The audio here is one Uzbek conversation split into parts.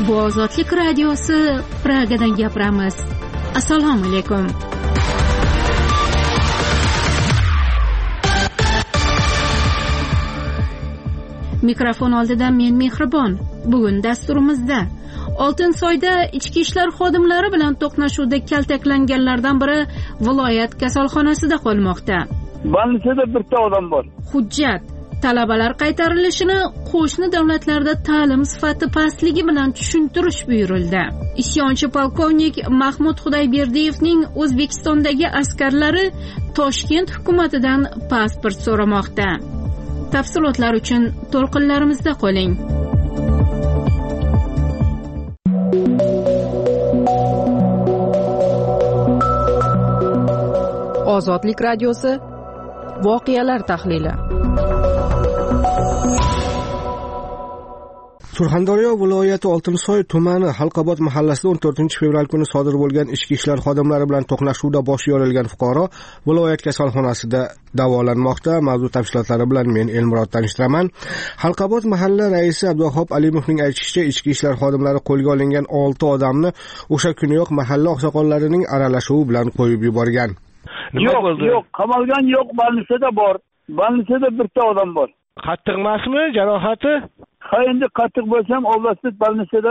Bu Ozodlik radiosi, Pragadan gapiramiz. Assalomu alaykum. Mikrofon oldida men Mehribon. Bugun dasturimizda Oltinsoyda ichki ishlar xodimlari bilan to'qnashuvda kaltaklanganlardan biri viloyat kasalxonasida qolmoqda. Balnisada bitta odam bor. Hujjat: talabalar qaytarilishini qo'shni davlatlarda ta'lim sifati pastligi bilan tushuntirish buyurildi. Isyonchi polkovnik Mahmud Xudoyberdiyevning O'zbekistondagi askarlari Toshkent hukumatidan pasport so'ramoqda. Tafsilotlar uchun to'lqinlarimizda qoling. Ozodlik radiosi, voqealar tahlili. Surxondaryo viloyati Oltinsoy tumani Halqobod mahallasida 14-fevral kuni sodir bo'lgan ichki ishlar xodimlari bilan to'qnashuvda boshi yorilgan fuqaro viloyat kasalxonasida davolanmoqda. Mavzu tafsilotlari bilan men Elmurod tanishtiraman. Halqobod mahalla raisi Abduvohab Alimovning aytishicha, ichki ishlar xodimlari qo'lga olingan 6 odamni o'sha kuniyoq mahalla oqsoqollarining aralashuvi bilan qo'yib yuborgan. Yo'q, qamalgan yo'q, balnisada bor. Balnisada bitta odam bor. Qattiq emasmi jarohati? Ha, endi qattiq bo'lsam, ovlasib balnisada.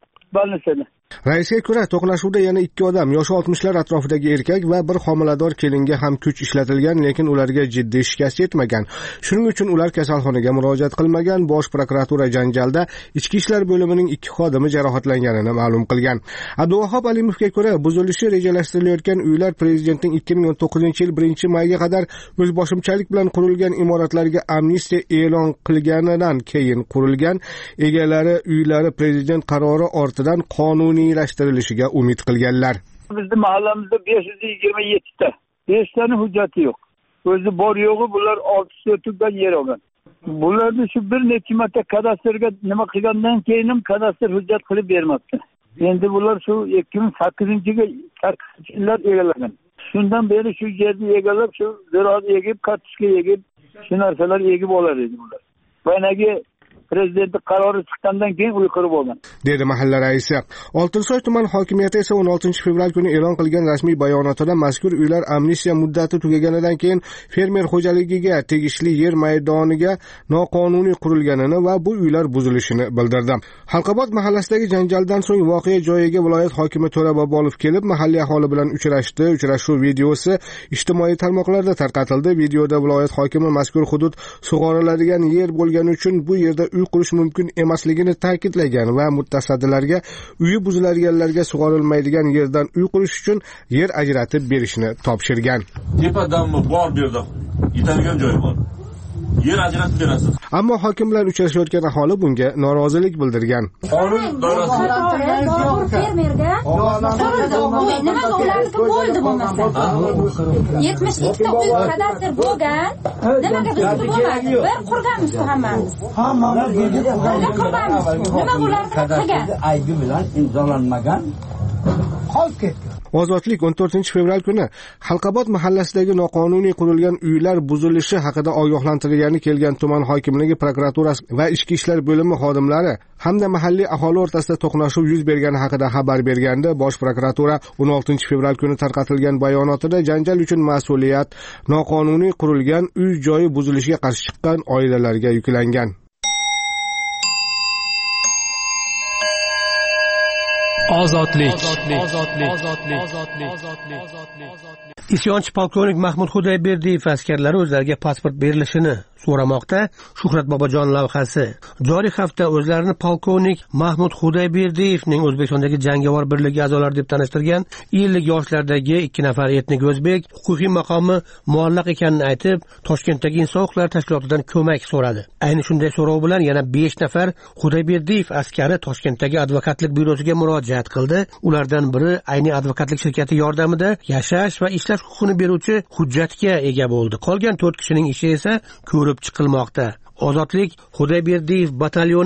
Raisga ko'ra, to'qnashuvda yana 2 odam, yoshi 60lar atrofidagi erkak va bir homilador kelinga ham kuch ishlatilgan, lekin ularga jiddiy shikast yetmagan. Shuning uchun ular kasalxonaga murojaat qilmagan. Bosh prokuratura janjalda ichki ishlar bo'limining 2 xodimi jarohatlanganini ma'lum qilgan. Abduvohab Alimovga ko'ra, buzilishi rejalashtirilayotgan uylar prezidentning 2019-yil 1-mayga qadar o'zboshimchalik bilan qurilgan imoratlarga amnistiya e'lon qilganidan keyin qurilgan. Egalari uylari prezident qarori ortidan qonuniylashhtirilishiga umid qilganlar. Bizning mahallamizda 527 ta. 5 tani hujjati yo'q. O'zi bor yo'g'i bular 6 o'tgan yer olgan. Bularni shu bir necha marta kadastrga nima qilgandan keyin ham kadastr hujjat qilib bermoqda. Endi bular shu 2008-yillar egallagan. Shundan beri shu yerni egallab, shu ziroat egib, kartoshka egib, shu narsalar egib olar edi bular. Bayinagi prezidentning qarori chiqqandan keyin uy qurib olgan, dedi mahalla raisi. Oltinsoy tuman hokimiyati esa 16-fevral kuni e'lon qilgan rasmiy bayonotida mazkur uylar amnistiya muddati tugaganidan keyin fermer xo'jaligiga tegishli yer maydoniga noqonuniy qurilganini va bu uylar buzilishini bildirdi. Halqobod mahallasidagi janjaldan so'ng voqea joyiga viloyat hokimi To'ra Bobolov kelib, mahalliy aholi bilan uchrashdi. Uchrashuv videosi ijtimoiy tarmoqlarda tarqatildi. Videoda viloyat hokimi mazkur hudud sug'oriladigan yer bo'lgani uchun bu yerda uy qurish mumkin emasligini ta'kidlagan va mutasaddilarga uyi buziladiganlarga sug'orilmaydigan yerdan uy qurish uchun yer ajratib berishni topshirgan. Tepadanmi bor bu yerda yetadigan joy bor. Yer ajratib berasiz. Ammo hokim bilan uchrashayotgan aholi bunga norozilik bildirgan. Qonun doirasida fermerga nimaga ularniki bo'ldi bo'lmasa? 72 ta uy kadastr bo'lgan. Nimaga bizga bo'lmadi? Bir qurganmiz hammamiz. Hammamiz qurganmiz. Nima ularni qilgan? Aybi bilan imzolanmagan. Qolib ketdi. Ozodlik 14-fevral kuni Halqobod mahallasidagi noqonuniy qurilgan uylar buzilishi haqida ogohlantirgani kelgan tuman hokimligi, prokuraturasi va ichki ishlar bo'limi xodimlari hamda mahalliy aholi o'rtasida to'qnashuv yuz bergani haqida xabar berganda, Bosh prokuratura 16-fevral kuni tarqatilgan bayonotida janjal uchun mas'uliyat noqonuniy qurilgan uy joyi buzilishiga qarshi chiqqan oilalarga yuklangan. Ozodlik. Isyonchi polkovnik Mahmud Xudoyberdiyev askarlari o'zlariga pasport berilishini so'ramoqda. Shuhrat Bobojon lavhasi. Joriy hafta o'zlarini polkovnik Mahmud Xudoyberdiyevning O'zbekistondagi jangovar birligi a'zolari deb tanishtirgan 50 yoshlardagi 2 nafar etnik o'zbek huquqiy maqomi muallaq ekanini aytib, Toshkentdagi inson huquqlari tashkilotidan ko'mak so'radi. Ayni shunday so'rov bilan yana 5 nafar Xudoyberdiyev askari Toshkentdagi advokatlik byurosiga murojaat qildi. Ulardan biri ayni advokatlik shirkati yordamida yashash va ishlash huquqini beruvchi hujjatga ega bo'ldi. Qolgan 4 kishining ishi esa ko'rib chiqilmoqda. Ozodlik Xudoyberdiyev batalyoni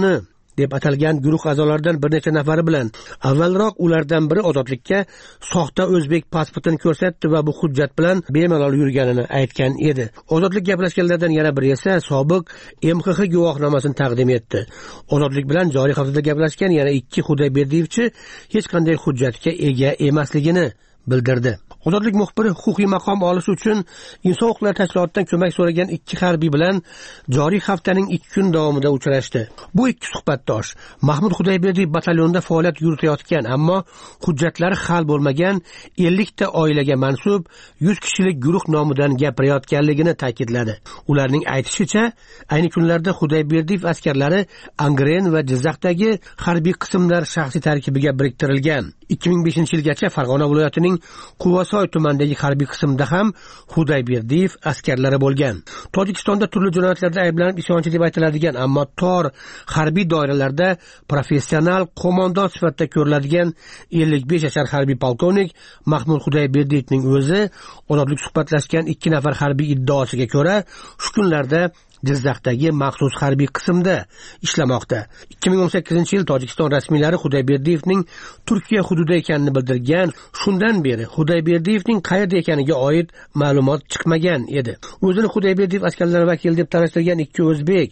deb atalgan guruh a'zolaridan bir necha nafari bilan avvalroq ulardan biri ozodlikka soxta o'zbek pasportini ko'rsatdi va bu hujjat bilan bemalol yurganini aytgan edi. Ozodlik gaplashganlardan yana biri esa sobiq MXX guvohnomasini taqdim etdi. Ozodlik bilan joriy haftada gaplashgan yana 2 Xudoyberdiyevchi hech qanday hujjatga ega emasligini bildirdi. Ozodlik muxbiri huquqiy maqom olish uchun inson huquqlari tashkilotidan ko'mak so'ragan 2 harbiy bilan joriy haftaning 2 kun davomida uchrashdi. Bu 2 suhbatdosh Mahmud Xudoyberdiyev batalyonida faoliyat yuritayotgan, ammo hujjatlari hal bo'lmagan 50 ta oilaga mansub 100 kishilik guruh nomidan gapirayotganligini ta'kidladi. Ularning aytishicha, ayni kunlarda Xudoyberdiyev askarlari Angren va Jizzaxdagi harbiy qismlar shaxsiy tarkibiga biriktirilgan. 2005-yilgacha Farg'ona viloyatining Quvasoy tumanidagi harbiy qismda ham Xudoyberdiyev askarlari bo'lgan. Tojikistonda turli jinoyatlarda ayblanib isyonchi deb aytiladigan, ammo tor harbiy doiralarda professional qo'mondon sifatida ko'riladigan 55 yashar harbiy polkovnik Mahmud Xudoyberdiyevning o'zi ozodlik suhbatlashgan 2 nafar harbiy iddaosiga ko'ra shu kunlarda Jizzaxdagi maxsus harbiy qismda ishlamoqda. 2018-yil Tojikiston rasmiylari Xudoyberdiyevning Turkiya hududida ekanini bildirgan. Shundan beri Xudoyberdiyevning qayerda ekaniga oid ma'lumot chiqmagan edi. O'zini Xudoyberdiyev askarlari vakili deb tanishtirgan 2 o'zbek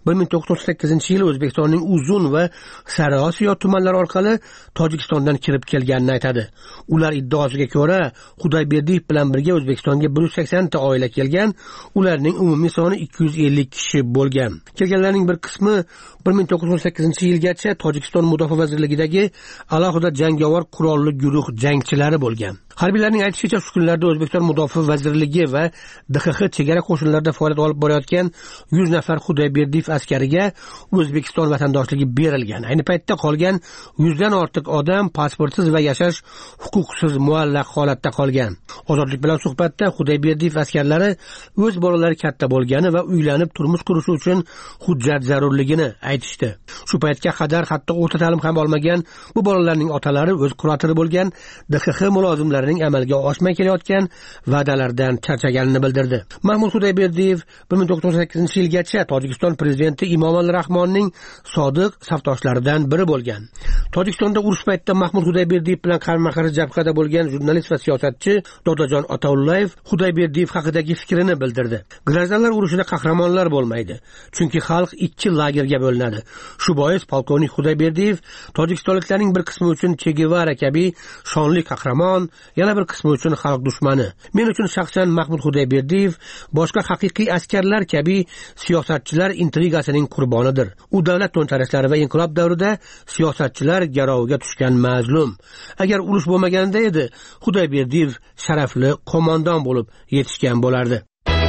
1938-yil O'zbekistonning Uzun va Sariosiyo tumanlari orqali Tojikistondan kirib kelganini aytadi. Ular iddaosiga ko'ra Xudoyberdiyev bilan birga O'zbekistonga 180 ta oila kelgan. Ularning umumiy soni 250 kishi bo'lgan. Kelganlarning bir qismi 1918-yilgacha Tojikiston Mudofaa vazirligidagi alohida jangovar qurolli guruh jangchilari bo'lgan. Harbiylarning aytishicha, shu kunlarda O'zbekiston Mudofaa vazirligi va DXX chegara qo'shinlarida faoliyat olib borayotgan 100 nafar Xudoyberdiyev askariga O'zbekiston vatandoshligi berilgan. Ayni paytda qolgan 100 dan ortiq odam pasportsiz va yashash huquqsiz muallaq holatda qolgan. Ozodlik bilan suhbatda Xudoyberdiyev askarlari o'z bolalari katta bo'lgani va uylanib turmush qurishi uchun hujjat zarurligini aytishdi. Shu paytga qadar hatto o'rta ta'lim ham olmagan bu bolalarning otalari o'z kuratori bo'lgan DXX mulozimlarining amalga oshmay kelayotgan va'dalardan charchaganini bildirdi. Mahmud Xudoyberdiyev 1998-yilgacha Tojikiston prezidenti Emomali Rahmonning sodiq safdoshlaridan biri bo'lgan. Tojikistonda urush paytida Mahmud Xudoyberdiyev bilan qarama-qarshi jabhada bo'lgan jurnalist va siyosatchi Dodajon Ataullayev Xudoyberdiyev haqidagi fikrini bildirdi. Grajdanlar urushida qahramonlar bo'lmaydi, chunki xalq 2 lagerga bo'linadi. Shu bois polkovnik Xudoyberdiyev tojikistonliklarning bir qismi uchun Che Gevara kabi shonli qahramon, yana bir qismi uchun xalq dushmani. Men uchun shaxsan Mahmud Xudoyberdiyev boshqa haqiqiy askarlar kabi siyosatchilar intrigasining qurbonidir. U davlat to'ntarishlari va inqilob davrida siyosatchilar garoviga tushgan mazlum. Agar urush bo'lmaganida edi, Xudoyberdiyev sharafli qo'mondon bo'lib yetishgan bo'lardi.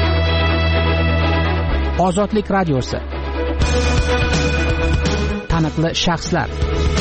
Ozodlik radiosi. Taniqli shaxslar.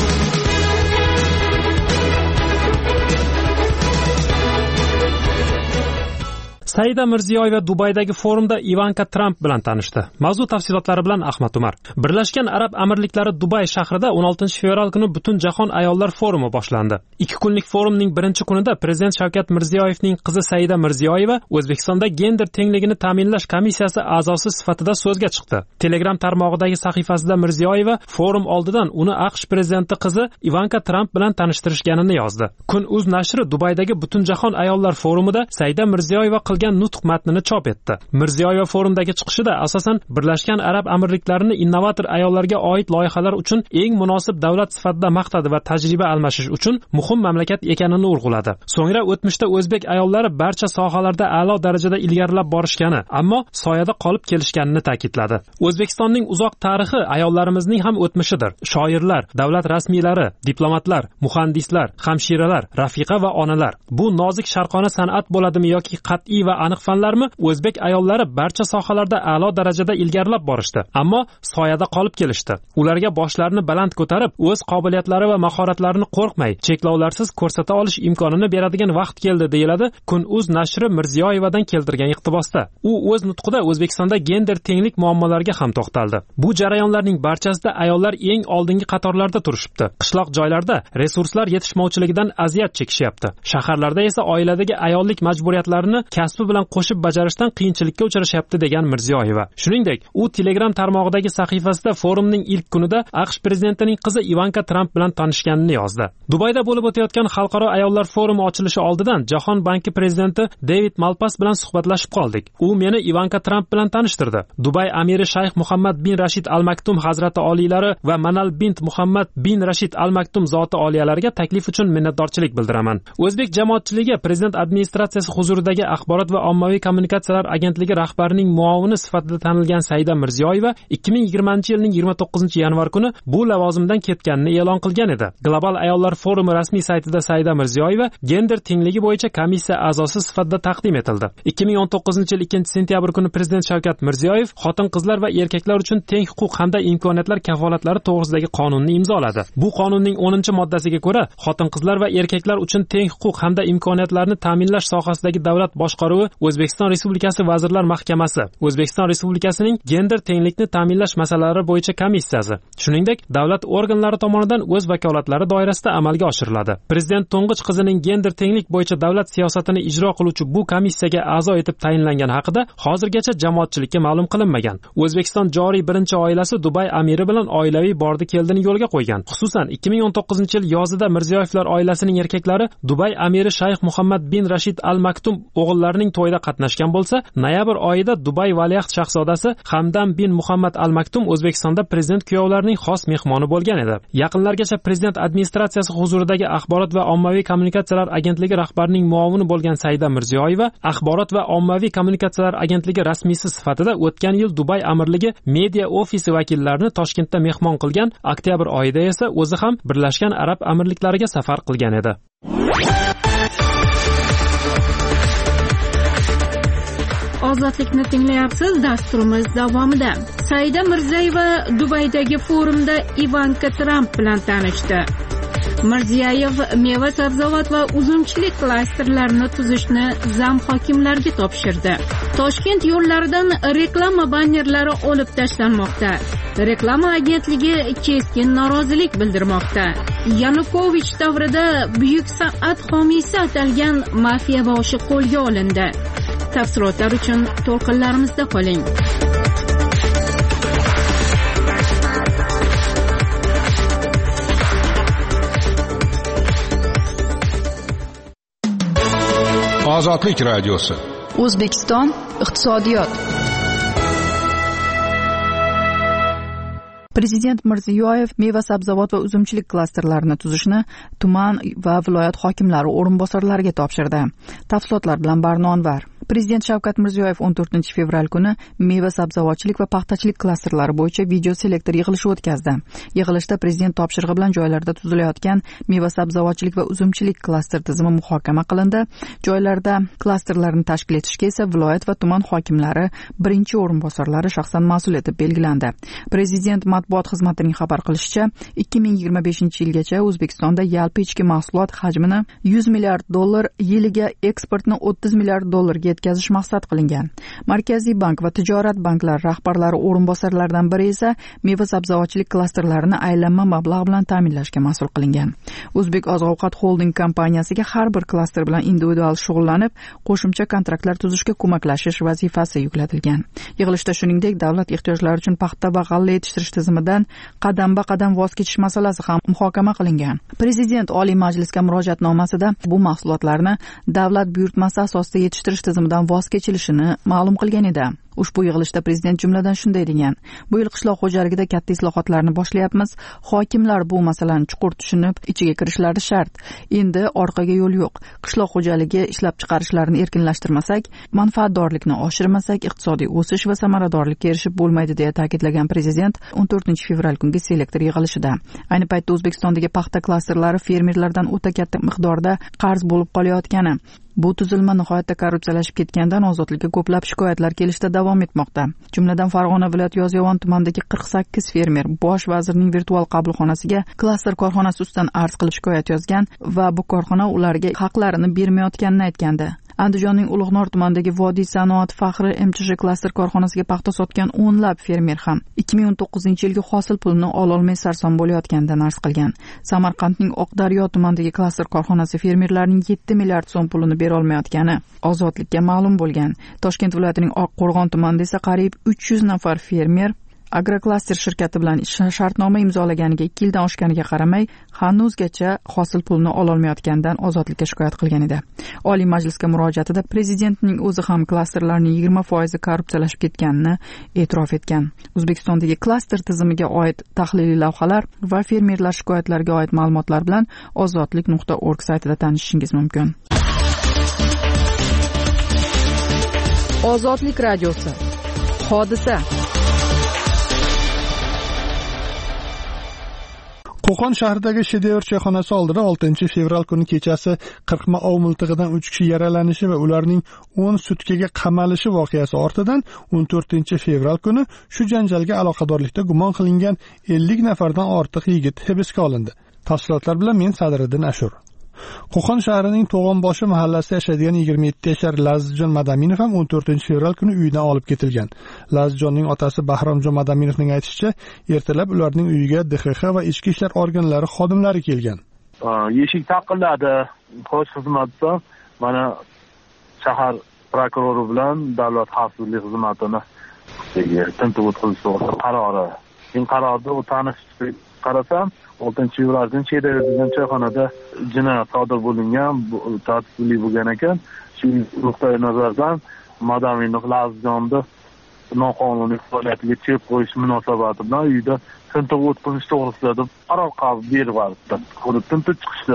Saida Mirziyoyeva Dubaydagi forumda Ivanka Trump bilan tanishdi. Mavzu tafsilotlari bilan Ahmad Umar. Birlashgan Arab Amirliklari Dubay shahrida 16-fevral kuni butun jahon ayollar forumi boshlandi. 2 kunlik forumning birinchi kunida Prezident Shavkat Mirziyoyevning qizi Saida Mirziyoyeva O'zbekistonda gender tengligini ta'minlash komissiyasi a'zosi sifatida so'zga chiqdi. Telegram tarmog'idagi sahifasida Mirziyoyeva forum oldidan uni AQSh prezidenti qizi Ivanka Trump bilan tanishtirishganini yozdi. Kun.uz nashri Dubaydagi butun jahon ayollar forumida Saida Mirziyoyeva nutq matnini chop etdi. Mirziyoyeva forumdagi chiqishida asosan Birlashgan Arab Amirliklarini innovator ayollarga oid loyihalar uchun eng munosib davlat sifatida maqtadi va tajriba almashish uchun muhim mamlakat ekanini urg'uladi. So'ngra o'tmishda o'zbek ayollari barcha sohalarda a'lo darajada ilgarilab borishgani, ammo soyada qolib kelishganini ta'kidladi. O'zbekistonning uzoq tarixi ayollarimizning ham o'tmishidir. Shoirlar, davlat rasmiylari, diplomatlar, muhandislar, hamshiralar, rafiqa va onalar. Bu nozik sharqona san'at bo'ladimi yoki qat'iy va aniq fanlarmi? O'zbek ayollari barcha sohalarda a'lo darajada ilgarilab borishdi, ammo soyada qolib kelishdi. Ularga boshlarini baland ko'tarib, o'z qobiliyatlari va mahoratlarini qo'rqmay, cheklovlarsiz ko'rsata olish imkonini beradigan vaqt keldi, deyiladi Kun.uz nashri Mirziyoyevadan keltirgan iqtibosda. U o'z nutqida O'zbekistonda gender tenglik muammolariga ham to'xtaldi. Bu jarayonlarning barchasida ayollar eng oldingi qatorlarda turishibdi. Qishloq joylarda resurslar yetishmovchiligidan aziyat chekishyapti. Shaharlarda esa oiladagi ayollik majburiyatlarini kasb kasbi bilan qo'shib bajarishdan qiyinchilikka uchrashyapti degan Mirziyoyeva. Shuningdek, u Telegram tarmog'idagi sahifasida forumning ilk kunida AQSh prezidentining qizi Ivanka Tramp bilan tanishganini yozdi. Dubayda bo'lib o'tayotgan xalqaro ayollar forumi ochilishi oldidan Jahon banki prezidenti David Malpass bilan suhbatlashib qoldik. U meni Ivanka Tramp bilan tanishtirdi. Dubay amiri Shayx Muhammad bin Rashid Al Maktum hazrati oliylari va Manal bint Muhammad bin Rashid Al Maktum zoti oliyalariga taklif uchun minnatdorchilik bildiraman. O'zbek jamoatchiligi prezident administratsiyasi huzuridagi axborot va ommaviy kommunikatsiyalar agentligi rahbarining muovini sifatida tanilgan Saida Mirziyoyeva 2020-yilning 29-yanvar kuni bu lavozimdan ketganini e'lon qilgan edi. Global ayollar forumi rasmiy saytida Saida Mirziyoyeva gender tengligi bo'yicha komissiya a'zosi sifatida taqdim etildi. 2019-yil 2-sentyabr kuni prezident Shavkat Mirziyoyev xotin-qizlar va erkaklar uchun teng huquq hamda imkoniyatlar kafolatlari to'g'risidagi qonunni imzoladi. Bu qonunning 10-moddasiga ko'ra, xotin-qizlar va erkaklar uchun teng huquq hamda imkoniyatlarni ta'minlash sohasidagi davlat boshqaruvi O'zbekiston Respublikasi Vazirlar Mahkamasi, O'zbekiston Respublikasining gender tenglikni ta'minlash masalalari bo'yicha komissiyasi, shuningdek, davlat organlari tomonidan o'z vakolatlari doirasida amalga oshiriladi. Prezident to'ng'ich qizining gender tenglik bo'yicha davlat siyosatini ijro qiluvchi bu komissiyaga a'zo etib tayinlangani haqida hozirgacha jamoatchilikka ma'lum qilinmagan. O'zbekiston joriy birinchi oilasi Dubay amiri bilan oilaviy bordi-keldini yo'lga qo'ygan. Xususan, 2019-yil yozida Mirziyoyevlar oilasining erkaklari Dubay amiri Shayx Muhammad bin Rashid Al Maktum o'g'illarining to'yida qatnashgan bo'lsa, noyabr oyida Dubay valiahd shahzodasi Hamdam bin Muhammad Al Maktum O'zbekistonda prezident kuyovlarining xos mehmoni bo'lgan edi. Yaqinlargacha prezident administratsiyasi huzuridagi axborot va ommaviy kommunikatsiyalar agentligi rahbarining muovini bo'lgan Saida Mirziyoyeva axborot va ommaviy kommunikatsiyalar agentligi rasmiysi sifatida o'tgan yil Dubay amirligi media ofisi vakillarini Toshkentda mehmon qilgan, oktyabr oyida esa o'zi ham Birlashgan Arab Amirliklariga safar qilgan edi. Ozodlikni tinglayapsiz. Dasturimiz davomida Saida Mirziyoyeva Dubaydagi forumda Ivanka Tramp bilan tanishdi. Mirziyoyev meva sabzavot va uzumchilik klasterlarini tuzishni zam hokimlarga topshirdi. Toshkent yo'llaridan reklama bannerlari olib tashlanmoqda. Reklama agentligi keskin norozilik bildirmoqda. Yanukovich davrida buyuk san'at homiysi atalgan mafiya boshi qo'lga olindi. Tafsilotlar uchun to'lqinlarimizda qoling. Ozodlik radiosi. O'zbekiston iqtisodiyot. Prezident Mirziyoyev meva sabzavot va uzumchilik klasterlarini tuzishni tuman va viloyat hokimlari o'rinbosarlariga topshirdi. Tafsilotlar bilan Barnonvar. Prezident Shavkat Mirziyoyev 14-fevral kuni meva sabzavotchilik va paxtachilik klasterlari bo'yicha video selektor yig'ilishi o'tkazdi. Yig'ilishda prezident topshirig'i bilan joylarda tuzilayotgan meva sabzavotchilik va uzumchilik klaster tizimi muhokama qilindi. Joylarda klasterlarni tashkil etishga esa viloyat va tuman hokimlari birinchi o'rinbosarlari shaxsan mas'ul etib belgilandi. Prezident matbuot xizmatining xabar qilishicha, 2025-yilgacha O'zbekistonda yalpi ichki mahsulot hajmini $100 milliard, yiliga eksportni $30 milliard yetkazish maqsad qilingan. Markaziy bank va tijorat banklari rahbarlari o'rinbosarlaridan biri esa meva sabzavotchilik klasterlarini aylanma mablag' bilan ta'minlashga mas'ul qilingan. O'zbek oziq-ovqat holding kompaniyasiga har bir klaster bilan individual shug'ullanib, qo'shimcha kontraktlar tuzishga ko'maklashish vazifasi yuklatilgan. Yig'ilishda shuningdek, davlat ehtiyojlari uchun paxta va g'alla yetishtirish tizimidan qadam-ba-qadam voz kechish masalasi ham muhokama qilingan. Prezident Oliy Majlisga murojaatnomasida bu mahsulotlarni davlat buyurtmasi asosida yetishtirish tizimidan voz kechilishini ma'lum qilgan edi. Ushbu yig'ilishda prezident jumladan shunday degan: bu yil qishloq xo'jaligida katta islohotlarni boshlayapmiz. Hokimlar bu masalani chuqur tushunib, ichiga kirishlari shart. Endi orqaga yo'l yo'q. Qishloq xo'jaligi ishlab chiqarishlarini erkinlashtirmasak, manfaatdorlikni oshirmasak, iqtisodiy o'sish va samaradorlikka erishib bo'lmaydi deya ta'kidlagan prezident 14-fevral kungi selektor yig'ilishida. Ayni paytda O'zbekistondagi paxta klasterlari fermerlardan o'ta katta miqdorda qarz bo'lib qolayotgani, bu tuzilma nihoyatda korrupsiyalashib ketgandan ozodlikka ko'plab shikoyatlar kelishda davom etmoqda. Jumladan Farg'ona viloyati Yozyovon tumanidagi 48 fermer bosh vazirning virtual qabulxonasiga klaster korxonasi ustidan arz qilib shikoyat yozgan va bu korxona ularga haqlarini bermayotganini aytgandi. Andijonning Ulug'nor tumanidagi Vodiy sanoat faxri MCH klaster korxonasiga paxta sotgan o'nlab fermer ham 2019-yilgi hosil pulini ololmay sarson bo'layotganidan arz qilgan. Samarqandning Oqdaryo tumanidagi klaster korxonasi fermerlarning 7 milliard so'm pulini bera olmayotgani Ozodlikka ma'lum bo'lgan. Toshkent viloyatining Oqqo'rg'on tumanida esa qariyb 300 nafar fermer Agroklaster shirkati bilan shartnoma imzolaganiga 2 yildan oshganiga qaramay, hanuzgacha hosil pulini ololmayotganidan Ozodlikka shikoyat qilgan edi. Oliy Majlisga murojaatida prezidentning o'zi ham klasterlarning 20% korrupsiyalashib ketganini e'tirof etgan. O'zbekistondagi klaster tizimiga oid tahliliy lavhalar va fermerlar shikoyatlariga oid ma'lumotlar bilan ozodlik.org saytida tanishishingiz mumkin. Ozodlik radiosi. Hodisa. Qo'qon shahridagi Shedevr choyxonasi oldida 6-fevral kuni kechasi 40 ov miltig'idan 3 kishi yaralanishi va ularning 10 sutkaga qamalishi voqeasi ortidan 14-fevral kuni shu janjalga aloqadorlikda gumon qilingan 50 nafardan ortiq yigit hibsga olindi. Tafsilotlar bilan men Sadriddin Ashur. Qo'qon shahrining To'g'onboshi mahallasida yashaydigan 27 yashar Lazizjon Madaminov ham 14-fevral kuni uyidan olib ketilgan. Lazizjonning otasi Bahromjon Madaminovning aytishicha, ertalab ularning uyiga DXX va ichki ishlar organlari xodimlari kelgan. Eshik taqilladi. Xo'sh xizmatda mana shahar prokurori bilan davlat xavfsizlik xizmatini tintuv o'tkazish to'g'risida qarori. Men qarorda tanishib qarasam 6-fevral kuni Shedevr degan choyxonada jinoyat sodir bo'lingan, tartibli bo'lgan ekan. Shu nuqtai nazardan Madaminov Lazizjonni noqonuniy faoliyatiga chek qo'yish munosabati bilan uyda tintuv o'tkazish to'g'risida deb qaror qabul beribdi. Ko'rib tintuv chiqishdi.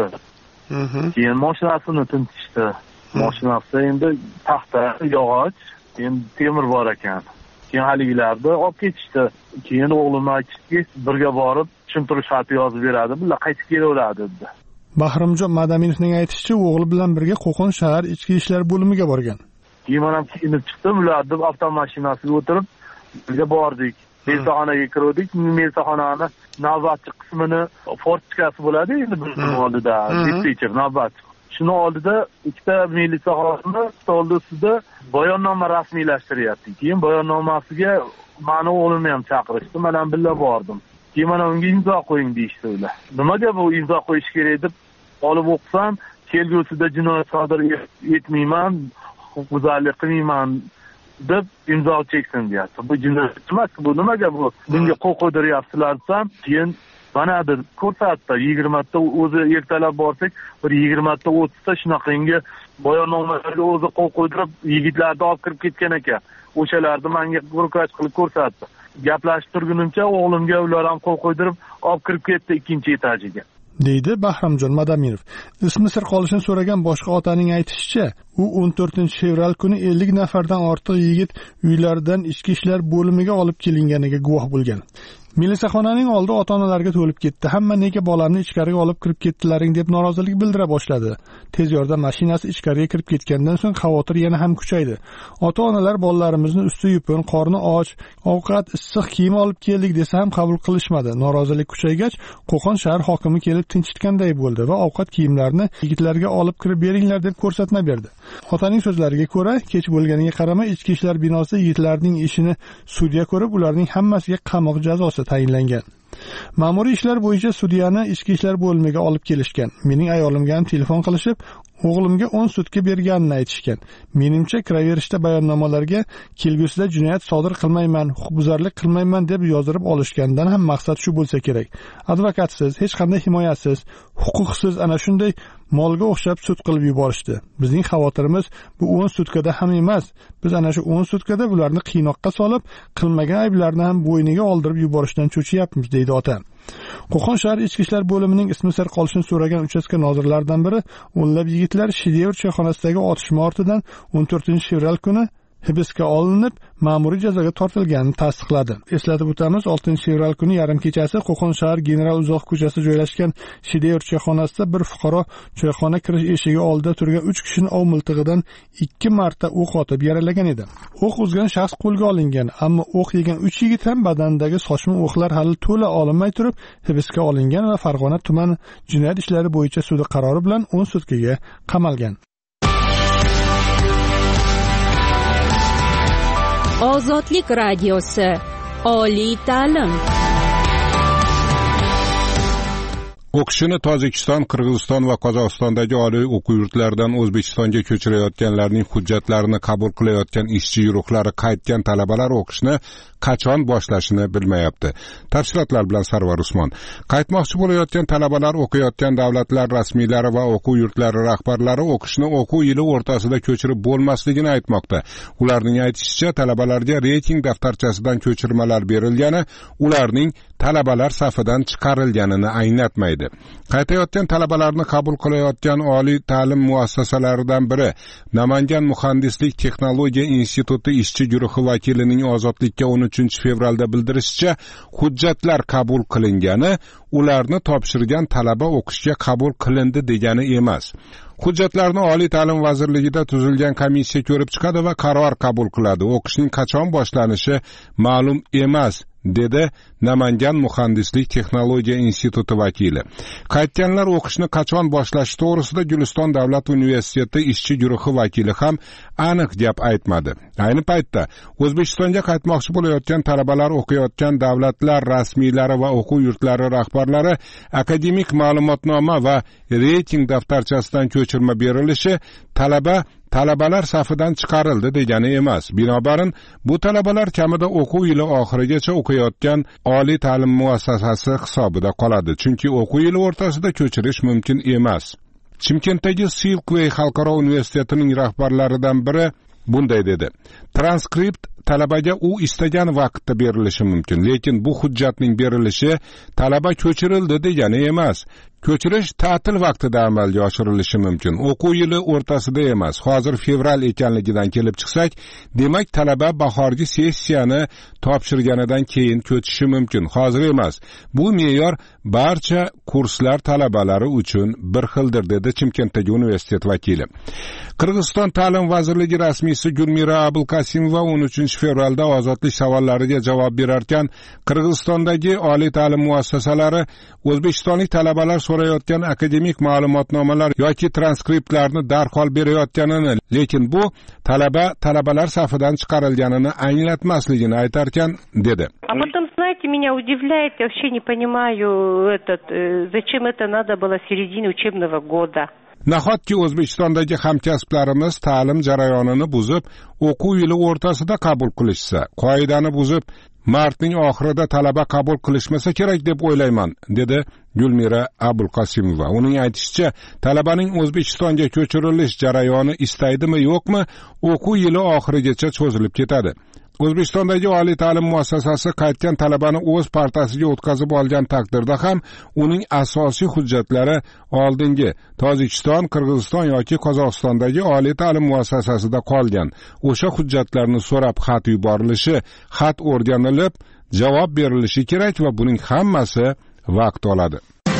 Keyin mashinasini tintishdi. Mashinasida endi taxta, yog'och, endi temir bor ekan. Keyin haligilarni olib ketishdi. Keyin o'g'lim aytdiki, birga borib tushuntirish xati yozib beradi, bular qaytib kelaveradi dedi. Bahromjon Madaminovning aytishicha, o'g'li bilan birga Qo'qon shahar ichki ishlar bo'limiga borgan. Keyin ham kiyinib chiqdim, ular deb avtomashinasiga o'tirib birga bordik. Mezbonxonaga kirdik. Mezbonxonani navbatchi qismini fortikasi bo'ladi, endi bizning oldida dispetcher navbatchi. Shuni oldida ikkita militsiya xodimi stolda ustida bayonnoma rasmiylashtiryapti. Keyin bayonnomasiga meni o'g'limni ham chaqirishdi, men ham birga bordim. Keyin mana unga imzo qo'ying deyishdi ular. Nimaga bu imzo qo'yish kerak deb olib o'qsam, kelgusida jinoyat sodir etmayman, huquqbuzarlik qilmayman deb imzo cheksin deyapti. Bu jinoyat emas, bu nimaga bu? Bunga qo'l qo'ydiryapsizlar desam, keyin mana deb ko'rsatdi. 20 ta o'zi ertalab borsak, bir 20 ta 30 ta shunaqangi bayonnomalarga o'zi qo'l qo'ydirib, yigitlarni olib kirib ketgan ekan. O'shalarni menga guruch qilib ko'rsatdi. Gaplashib turgunimcha o'g'limga ular ham qo'l qo'ydirib olib kirib ketdi 2-etajiga. deydi Bahromjon Madaminov. Ismi sir qolishini so'ragan boshqa otaning aytishicha, u 14-fevral kuni 50 nafardan ortiq yigit uylaridan ichki ishlar bo'limiga olib kelinganiga guvoh bo'lgan. Milisaxonaning oldi ota-onalarga to'lib ketdi. Hamma nega bolamni ichkariga olib kirib ketdilaring deb norozilik bildira boshladi. Tez yordam mashinasi ichkariga kirib ketgandan so'ng xavotir yana ham kuchaydi. Ota-onalar bolalarimizni usti yupun, qorni och, ovqat, issiq kiyim olib keldik desa ham qabul qilishmadi. Norozilik kuchaygach, Qo'qon shahar hokimi kelib tinchitganday bo'ldi va ovqat kiyimlarni yigitlarga olib kirib beringlar deb ko'rsatma berdi. Otaning so'zlariga ko'ra, kech bo'lganiga qaramay ichki ishlar binosida yigitlarning ishini sudya ko'rib, ularning hammasiga qamoq jazosi tayinlangan. Ma'muriy ishlar bo'yicha sudyani ichki ishlar bo'limiga olib kelishgan. Mening ayolimga telefon qilishib, o'g'limga 10 sutka berganini aytishgan. Menimcha kiraverishda bayonnomalarga kelgusida jinoyat sodir qilmayman, huquqbuzarlik qilmayman deb yozdirib olishgandan ham maqsad shu bo'lsa kerak. Advokatsiz, hech qanday himoyasiz, huquqsiz ana shunday molga o'xshab sud qilib yuborishdi. Bizning xavotirimiz bu 10 sutkada ham emas. Biz ana shu 10 sutkada ularni qiynoqqa solib, qilmagan ayblarini ham bo'yniga oldirib yuborishdan cho'chiyapmiz, deydi ota. Qo'qon shahar ichki ishlar bo'limining ismi sir qolishini so'ragan uchastka nozirlaridan biri o'nlab yigitlar Shedevr choyxonasidagi otishma ortidan 14-fevral kuni hibsga olinib, ma'muriy jazoga tortilganini tasdiqladi. Eslatib o'tamiz, 6-fevral kuni yarim kechasi Qo'qon shahar General Uzoq ko'chasida joylashgan Shedevr choyxonasida bir fuqaro choyxona kirish eshigi oldida turgan 3 kishini ov miltig'idan 2 marta o'q otib yaralagan edi. O'q uzgan shaxs qo'lga olingan, ammo o'q yegan 3 yigit ham badanidagi sochma o'qlar hali to'la olinmay turib hibsga olingan va Farg'ona tumani jinoyat ishlari bo'yicha sudi qarori bilan 10 sutkaga qamalgan. Ozodlik radiosi. Oliy ta'lim. O'qishini Tojikiston, Qirg'iziston va Qozog'istondagi oliy o'quv yurtlaridan O'zbekistonga ko'chirayotganlarning hujjatlarini qabul qilayotgan ishchi guruhlari qaytgan talabalar o'qishni qachon boshlashini bilmayapti. Tafsilotlar bilan Sarvar Usmon. Qaytmoqchi bo'layotgan talabalar o'qiyotgan davlatlar rasmiylari va o'quv yurtlari rahbarlari o'qishni o'quv yili o'rtasida ko'chirib bo'lmasligini aytmoqda. Ularning aytishicha, talabalarga reyting daftarchasidan ko'chirmalar berilgani ularning talabalar safidan chiqarilganini anglatmaydi. Qaytayotgan talabalarni qabul qilayotgan oliy ta'lim muassasalaridan biri Namangan muhandislik texnologiya instituti ishchi guruhi vakilining Ozodlikka 13 fevralda bildirishicha, hujjatlar qabul qilingani ularni topshirgan talaba o'qishga qabul qilindi degani emas. Hujjatlarni Oliy ta'lim vazirligida tuzilgan komissiya ko'rib chiqadi va qaror qabul qiladi. O'qishning qachon boshlanishi ma'lum emas, dedi Namangan muhandislik texnologiya instituti vakili. Qaytganlar o'qishni qachon boshlashi to'g'risida Guliston davlat universiteti ishchi guruhi vakili ham aniq gap aytmadi. Ayni paytda O'zbekistonga qaytmoqchi bo'layotgan talabalar o'qiyotgan davlatlar rasmiylari va o'quv yurtlari rahbarlari akademik ma'lumotnoma va reyting daftarchasidan ko'chirma berilishi talabalar safidan chiqarildi degani emas. Binobarin, bu talabalar kamida o'quv yili oxirigacha o'qiyotgan oliy ta'lim muassasasi hisobida qoladi. Chunki o'quv yili o'rtasida ko'chirish mumkin emas. Chimkentdagi Silkway xalqaro universitetining rahbarlaridan biri bunday dedi. Transkript talabaga u istagan vaqtda berilishi mumkin, lekin bu hujjatning berilishi talaba ko'chirildi degani emas. Ko'chirish ta'til vaqtida amalga oshirilishi mumkin. O'quv yili o'rtasida emas. Hozir fevral ekanligidan kelib chiqsak, demak talaba bahorgi sessiyani topshirganidan keyin ko'chishi mumkin. Hozir emas. Bu me'yor barcha kurslar talabalari uchun bir xildir, dedi Chimkentdagi universitet vakili. Qirg'iziston ta'lim vazirligi rasmiysi Gulmira Abulqasimova 13 fevralda ozodlik savollariga javob berarkan, Qirg'izistondagi oliy ta'lim muassasalari o'zbekistonlik talabalar so'rayotgan akademik ma'lumotnomalar yoki transkriptlarni darhol berayotganini, lekin bu talabalar safidan chiqarilganini anglatmasligini aytarkan, dedi. А потом, знаете, меня удивляет, я вообще не понимаю, зачем это надо было в середине учебного года. Nahotki O'zbekistondagi hamkasblarimiz ta'lim jarayonini buzib, o'quv yili o'rtasida qabul qilishsa, qoidani buzib, martning oxirida talaba qabul qilishmasa kerak deb o'ylayman, dedi Gulmira Abulqasimova. Uning aytishicha, talabaning O'zbekistonga ko'chirilish jarayoni istaydimi yo'qmi, o'quv yili oxirigacha cho'zilib ketadi. O'zbekistondagi oliy ta'lim muassasasi qaytgan talabani o'z partasiga o'tkazib olgan taqdirda ham uning asosiy hujjatlari oldingi Tojikiston, Qirg'iziston yoki Qozog'istondagi oliy ta'lim muassasasida qolgan. O'sha hujjatlarni so'rab xat yuborilishi, xat o'rganilib, javob berilishi kerak va buning hammasi vaqt oladi.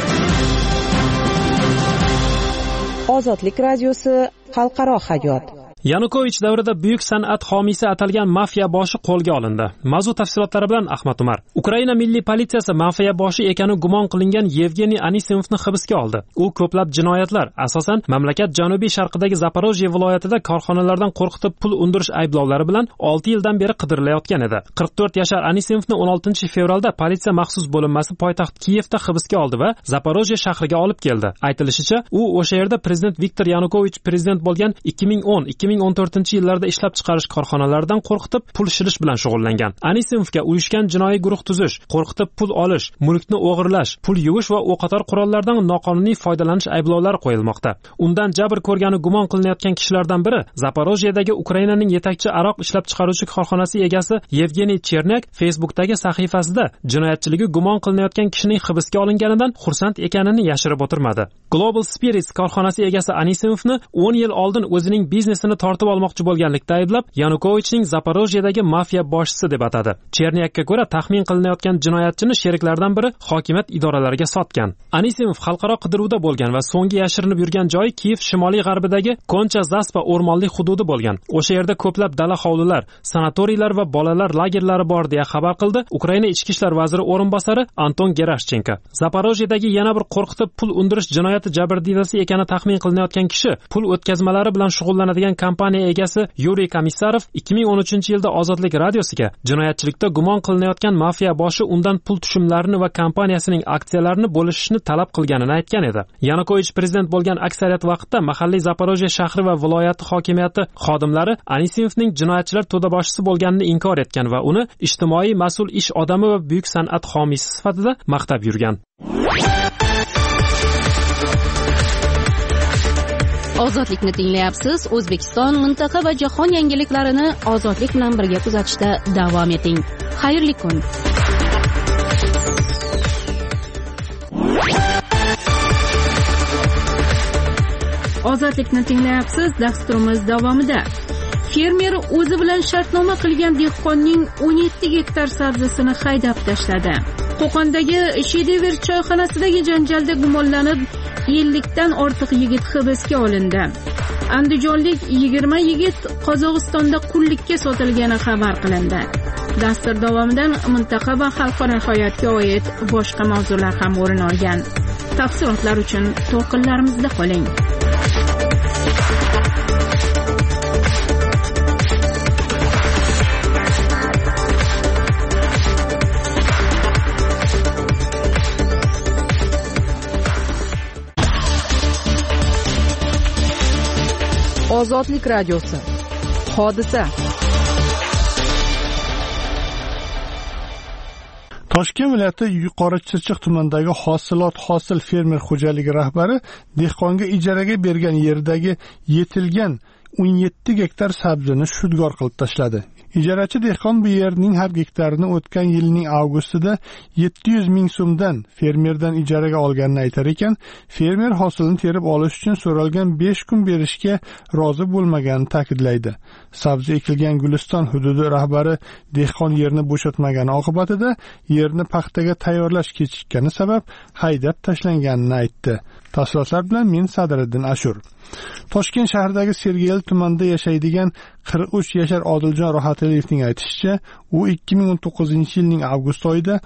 Ozodlik radiosi xalqaro hayot. Yanukovich davrida buyuk san'at homiysi atalgan mafiya boshi qo'lga olindi. Mavzu tafsilotlari bilan Ahmad Umar. Ukraina milliy politsiyasi mafiya boshi ekani gumon qilingan Yevgeniy Anisimovni hibsga oldi. U ko'plab jinoyatlar, asosan mamlakat janubiy sharqidagi Zaporojye viloyatida korxonalardan qo'rqitib pul undirish ayblovlari bilan 6 yildan beri qidirilayotgan edi. 44 yashar Anisimovni 16 fevralda politsiya maxsus bo'linmasi poytaxt Kiyevda hibsga oldi va Zaporojye shahriga olib keldi. Aytilishicha, u o'sha yerda prezident Viktor Yanukovich prezident bo'lgan 2014-yillarda ishlab chiqarish korxonalaridan qo'rqitib pul shilish bilan shug'ullangan. Anisimovga uyushgan jinoiy guruh tuzish, qo'rqitib pul olish, mulkni o'g'irlash, pul yuvish va o'qotar qurollardan noqonuniy foydalanish ayblovlari qo'yilmoqda. Undan jabr ko'rgani gumon qilinayotgan kishilardan biri Zaporojyedagi Ukrainaning yetakchi aroq ishlab chiqaruvchi korxonasi egasi Yevgeniy Chernyak Facebook'dagi sahifasida jinoyatchiligi gumon qilinayotgan kishining hibsga olinganidan xursand ekanini yashirib o'tirmadi. Global Spirits korxonasi egasi Anisimovni 10 yil oldin o'zining biznesini tortib olmoqchi bo'lganlikda ayblab, Yanukovichning Zaporojyedagi mafiya boshchisi deb atadi. Chernyakka ko'ra, taxmin qilinayotgan jinoyatchini sheriklaridan biri hokimiyat idoralariga sotgan. Anisimov xalqaro qidiruvda bo'lgan va so'nggi yashirinib yurgan joyi Kiyev shimoliy-g'arbidagi Koncha-Zaspa o'rmonlik hududi bo'lgan. O'sha yerda ko'plab dala hovlilar, sanatoriylar va bolalar lagerlari bor deya xabar qildi Ukraina ichki ishlar vaziri o'rinbosari Anton Gerashchenko. Zaporojyedagi yana bir qo'rqitib pul undirish jinoyati jabrdiyasi ekani taxmin qilinayotgan kishi pul o'tkazmalari bilan shug'ullanadigan kompaniya egasi Yuriy Komissarov 2013-yilda Ozodlik radiosiga jinoyatchilikda gumon qilinayotgan mafiya boshi undan pul tushumlarini va kompaniyasining aksiyalarini bo'lishishni talab qilganini aytgan edi. Yanukovich prezident bo'lgan aksariyat vaqtda mahalliy Zaporojye shahri va viloyati hokimiyati xodimlari Anisimovning jinoyatchilar to'daboshisi bo'lganini inkor etgan va uni ijtimoiy mas'ul ish odami va buyuk san'at homiysi sifatida maqtab yurgan. Ozodlikni tinglayapsiz. O'zbekiston, mintaqa va jahon yangiliklarini ozodlik bilan birga kuzatishda davom eting. Xayrli kun. Ozodlikni tinglayapsiz. Dasturimiz davomida fermer o'zi bilan shartnoma qilgan dehqonning 17 gektar sabzisini haydab tashladi. Qo'qondagi Shedever choyxonasidagi janjalda gumonlanib 50 dan ortiq yigit hibsga olindi. Andijonlik 20 yigit Qozog'istonda qullikka sotilgani xabar qilindi. Dastur davomidan mintaqa va xalqaro hayotga oid boshqa mavzular ham o'rin olgan. Tafsilotlar uchun to'lqinlarimizda qoling. Ozodlik radiosi. Hodisa. Toshkent viloyati Yuqori Chirchiq tumanidagi hosil fermer xo'jaligi rahbari dehqonga ijaraga bergan yerdagi yetilgan 17 gektar sabzini shudgor qilib tashladi. Ijarachi dehqon bu yerning har gektarini o'tgan yilning avgustida 700 ming so'mdan fermerdan ijaraga olganini aytar ekan, fermer hosilni terib olish uchun so'ralgan 5 kun berishga rozi bo'lmaganini ta'kidlaydi. Sabzi ekilgan Guliston hududi rahbari dehqon yerni bo'shatmagani oqibatida yerni paxtaga tayyorlash kechikkani sabab haydab tashlanganini aytdi. Tafsilotlar bilan men Sadriddin Ashur. Toshkent shahridagi Sergeli tumanida yashaydigan 43 yashar Odiljon Rohataliyevning aytishicha, u 2019-yilning avgust oyida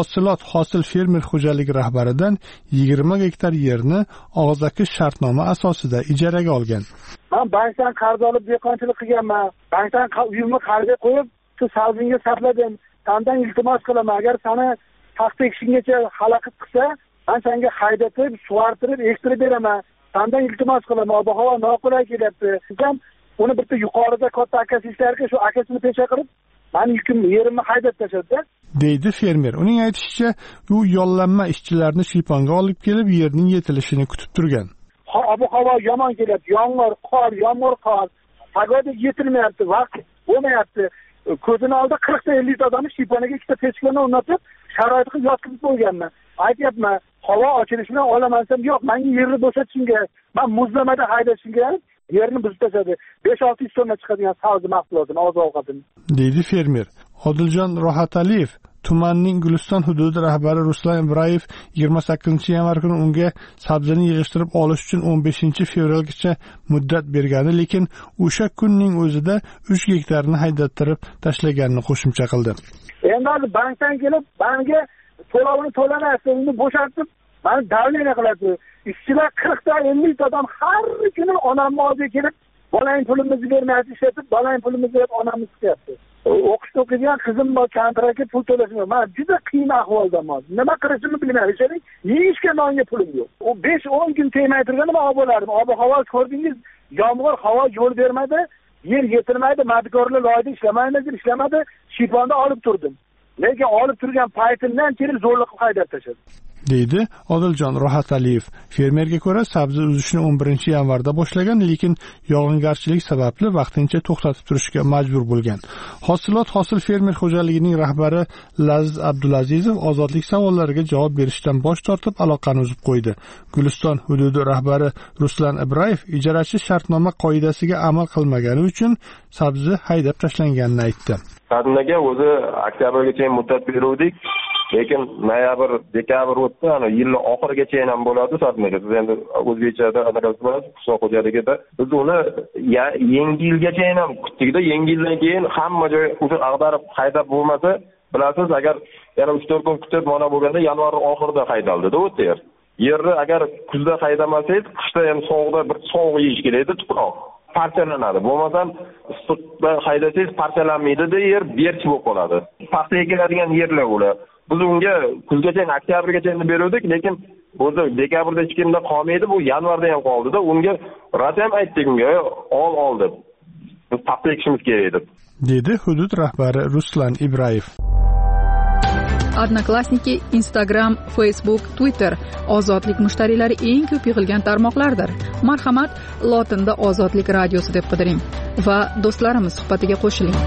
hosil fermer xo'jaligi rahbaridan 20 gektar yerni og'zaki shartnoma asosida ijaraga olgan. Men bankdan qarz olib dehqonchilik qilganman. Bankdan uyimni qarzga qo'yib, shu sabzingga sarfladim. Sendan iltimos qilaman, agar seni paxta ekishinggacha xalaqit qilsa, men senga haydatib, sug'artirib, ektirib beraman. Sendan iltimos qilaman, ob-havo noqulay kelyapti. Sen uni bitta yuqorida katta akasi ishlarga shu akasini pecha qilib, men yerimni haydab tashladi, deydi fermer. Uning aytishicha, u yollanma ishchilarni shiyponga olib kelib, yerning yetilishini kutib turgan. Ob-havo yomon kelyapti, yomg'ir, qor. Pagoda yetilmayapti, vaqt bo'lmayapti. Ko'zini oldida 40 ta 50 ta odamni shiyponaga ikkita pechkani o'rnatib, sharoit qilib yotqizib qo'yganman. Aytyapman, havo ochilishini olaman desam, yo'q, menga yerni bo'shatishingga, men muzlamada haydashingga yerni buzib tashladi. 5-600 so'mga chiqadigan sabzi mahsulotini, oziq-ovqatini, deydi fermer. Odiljon Rohataliyev tumanning Guliston hududi rahbari Ruslan Ibrayev 28-yanvar kuni unga sabzini yig'ishtirib olish uchun 15-fevralgacha muddat bergani, lekin o'sha kunning o'zida 3 gektarni haydattirib tashlaganini qo'shimcha qildi. Endi bankdan kelib, banka to'lovini to'lamayapti, uni bo'shatib, meni davleniya qiladi. Ishchilar 40 ta 50 ta odam har kuni onamning oldiga kelib, "Bolang pulimizni bermaysiz, ishlatib, bolang pulimizni deb onamni chiqyapti." O'qishda o'qigan qizim bor, kontraktga pul to'lashim. Men juda qiyin ahvoldaman. Nima qilishimni bilmayman. Yeyishga nonga pulim yo'q. U 5-10 kun tegmay turganimda olib bo'lardim. Ob-havo ko'rdingiz, yomg'ir, havo yo'l bermadi, yer yetilmaydi, madkorlar loyida ishlamadi, shiyponda olib turdim. Lekin olib turgan paytimdan kelib zo'rliq qilib haydab tashladi, deydi Odiljon Rohataliyev. Fermerga ko'ra, sabzi uzishni 11-yanvarda boshlagan, lekin yog'ingarchilik sababli vaqtincha to'xtatib turishga majbur bo'lgan. Hosil fermer xo'jaligining rahbari Laziz Abdulazizov ozodlik savollariga javob berishdan bosh tortib, aloqani uzib qo'ydi. Guliston hududi rahbari Ruslan Ibrayev ijarachi shartnoma qoidasiga amal qilmagani uchun sabzi haydab tashlanganini aytdi. Qadimdaga o'zi oktyabrgacha muddat beruvdik, lekin noyabr, dekabr o'tdi, ana yilning oxirigacha ham bo'ladi sotmaydi. Siz endi o'zbekchada adashmaysiz, qishloq xo'jaligida biz uni yangi yilgacha ham kutdik-da, yangi yildan keyin hamma joy o'zi ag'darib haydab bo'lmasa, bilasiz, agar yana 3-4 kun kutib mana bo'lganda yanvarning oxirida haydaldi-da o'tdi yer. Yerni agar kuzda haydamasangiz, qishda ham sovuqda bir sovuq yeyish kerakda, tuproq. parchalanadi. Bo'lmasam sutda haydasangiz parchalanmaydi-da, yer berk bo'lib qoladi. Paxta ekiladigan yerlar ular. Biz unga kuzgacha, oktyabrgacha beruvdik, lekin o'zi dekabrda hech kimda qolmaydi, bu yanvarda ham qoldi-da. Unga rad ham aytdik unga, ol deb. Biz paxta ekishimiz kerak deb. Dedi hudud rahbari Ruslan Ibrayev. Odnoklassniki, Instagram, Facebook, Twitter ozodlik mushtariylari eng ko'p yig'ilgan tarmoqlardir. Marhamat, lotinda Ozodlik radiosi deb qidiring va do'stlarimiz suhbatiga qo'shiling.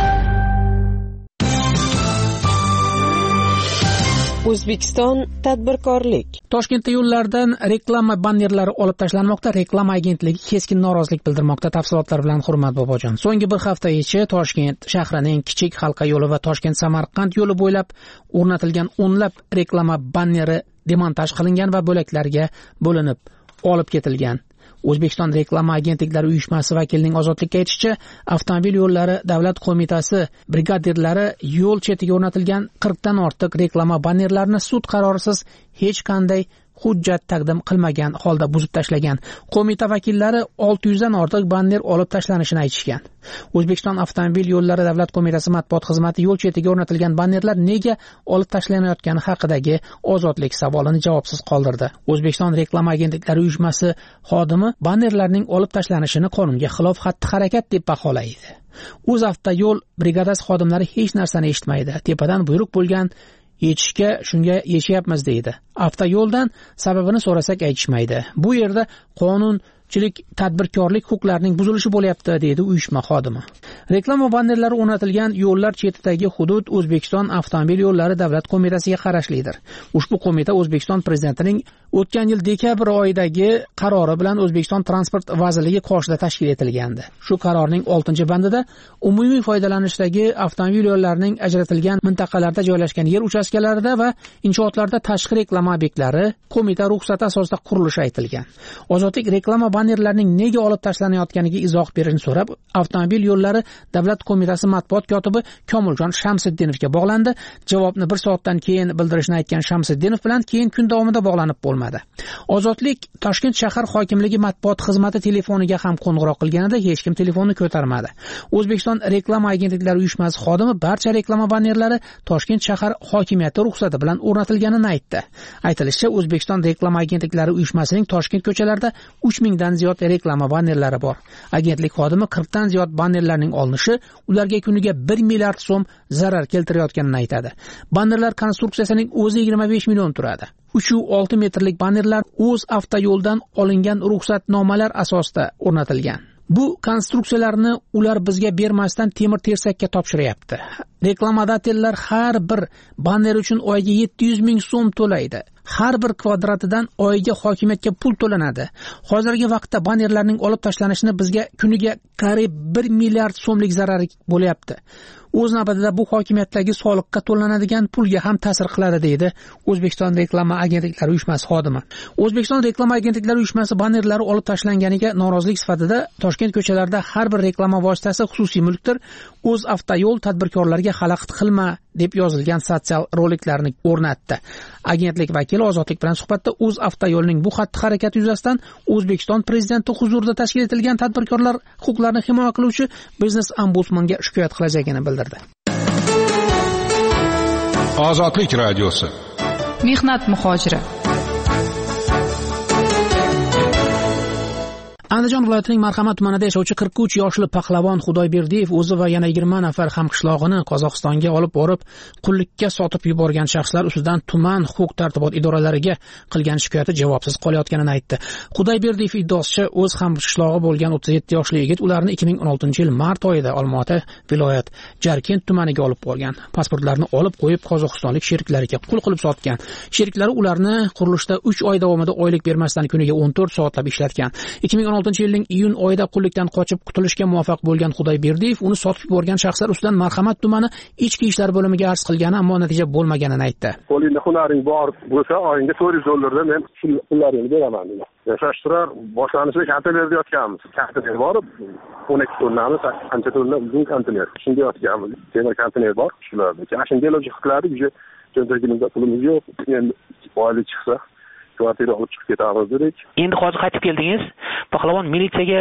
O'zbekiston tadbirkorlik. Toshkentda yo'llardan reklama bannerlari olib tashlanmoqda. Reklama agentligi keskin norozilik bildirmoqda. Tafsilotlar bilan Hurmat Bobojon. So'nggi bir hafta ichi Toshkent shahrining Kichik Halqa yo'li va Toshkent-Samarqand yo'li bo'ylab o'rnatilgan o'nlab reklama banneri demontaj qilingan va bo'laklarga bo'linib olib ketilgan. O'zbekiston reklama agentliklari uyushmasi vakilining Ozodlikka aytishicha, avtomobil yo'llari davlat qo'mitasi brigadirlari yo'l chetiga o'rnatilgan 40 dan ortiq reklama bannerlarini sud qarorisiz hech qanday hujjat taqdim qilmagan holda buzib tashlagan. Qo'mita vakillari 600 dan ortiq banner olib tashlanishini aytishgan. O'zbekiston avtomobil yo'llari davlat qo'mitasi matbuot xizmati yo'l chetiga o'rnatilgan bannerlar nega olib tashlanayotgani haqidagi Ozodlik savolini javobsiz qoldirdi. O'zbekiston reklama agentliklari uyushmasi xodimi bannerlarning olib tashlanishini qonunga xilof xatti-harakat deb baholaydi. O'zavtoyo'l brigadasi xodimlari hech narsani eshitmaydi. Tepadan buyruq bo'lgan yetishga shunga yeshyapmiz deydi. Avtoyo'ldan sababini so'rasak aytishmaydi. Bu yerda qonunchilik, tadbirkorlik huquqlarining buzilishi bo'lyapti, deydi uyushma xodimi. Reklama bannerlari o'rnatilgan yo'llar chetidagi hudud O'zbekiston avtomobil yo'llari davlat qo'mitasiga qarashlidir. Ushbu qo'mita O'zbekiston prezidentining o'tgan yil dekabr oyidagi qarori bilan O'zbekiston transport vazirligi qoshida tashkil etilgandi. Shu qarorning 6-bandida umumiy foydalanishdagi avtomobil yo'llarining ajratilgan mintaqalarda joylashgan yer uchastkalarida va inshootlarda tashqi reklama obyektlari qo'mita ruxsati asosida qurilishi aytilgan. Ozodlik reklama bannerlarining nega olib tashlanayotganiga izoh berishni so'rab, avtomobil yo'llari davlat qo'mitasi matbuot kotibi Komiljon Shamsiddinovga bog'landi. Javobni 1 soatdan keyin bildirishni aytgan Shamsiddinov bilan keyin kun davomida bog'lanib bo'lmadi. Ozodlik Toshkent shahar hokimligi matbuot xizmati telefoniga ham qo'ng'iroq qilganida hech kim telefonni ko'tarmadi. O'zbekiston reklama agentliklari uyushmasi xodimi barcha reklama bannerlari Toshkent shahar hokimiyati ruxsati bilan o'rnatilganini aytdi. Aytilishicha, O'zbekiston reklama agentliklari uyushmasining Toshkent ko'chalarida 3000 dan ziyod reklama bannerlari bor. Agentlik xodimi 40 dan ziyod bannerlarning olinishi ularga kuniga 1 milliard so'm zarar keltirayotganini aytadi. Bannerlar konstruksiyasining o'zi 25 million turadi. 3-6 metrlik bannerlar o'z avtoyo'ldan olingan ruxsatnomalar asosida o'rnatilgan. Bu konstruksiyalarni ular bizga bermasdan temir tersakka topshiryapti. Reklamadatellar har bir banner uchun oyiga 700 ming so'm to'laydi. Har bir kvadratidan oyiga hokimiyatga pul to'lanadi. Hozirgi vaqtda bannerlarning olib tashlanishini bizga kuniga qariyb 1 milliard so'mlik zarar bo'lyapti. O'z navbatida bu hokimiyatdagi soliqqa to'lanadigan pulga ham ta'sir qiladi, deydi O'zbekiston reklama agentliklari uyushmasi xodimi. O'zbekiston reklama agentliklari uyushmasi bannerlari olib tashlanganiga norozilik sifatida Toshkent ko'chalarida har bir reklama vositasi xususiy mulkdir, o'z avtoyo'l tadbirkorlariga xalaqit qilma deb yozilgan sotsial roliklarni o'rnatdi. Agentlik vakili Ozodlik bilan suhbatda o'z avtoyo'lining bu xatti-harakati yuzasidan O'zbekiston prezidenti huzurida tashkil etilgan tadbirkorlar huquqlarini himoya qiluvchi biznes ombudsmanga shikoyat qilajagini bildirdi. Ozodlik radiosi. Mehnat muhojiri. Andijon viloyatining Marhamat tumanida yashovchi 43 yoshli Pahlavon Xudoyberdiyev o'zi va yana 20 nafar hamqishlog'ini Qozog'istonga olib borib qullikka sotib yuborgan shaxslar ustidan tuman huquq-tartibot idoralariga qilgan shikoyati javobsiz qolayotganini aytdi. Xudoyberdiyev iddaosicha o'z hamqishlog'i bo'lgan 37 yoshli yigit ularni 2016-yil mart oyida Olmaota viloyat Jarkent tumaniga olib borgan. Pasportlarni olib qo'yib Qozog'istonlik sheriklariga qul qilib sotgan. Sheriklari ularni qurilishda 3 oy davomida oylik bermasdan kuniga 14 soatlab ishlatgan. 2016-yilning iyun oyida qullikdan qochib qutulishga muvaffaq bo'lgan Xudoyberdiyev uni sotib yuborgan shaxslar ustidan Marhamat tumani ichki ishlar bo'limiga arz qilgani, ammo natija bo'lmaganini aytdi. Qo'lingda hunaring bor bo'lsa, oyinga 400 dollardan men pullaringni beraman dedi. Yashash turar boshlanishida konteynerda yotganmiz. Konteyner borib 12 tonnami, qancha tonna uzun konteyner. Shunga yotganmiz. Temir konteyner bor shularda. Shunga iloji qildik, o'sha cho'ntagimizda pulimiz yo'q. Endi oylik chiqsa kvartira olib chiqib ketamiz dedik. Endi hozir qaytib keldingiz. Pahlavon militsiyaga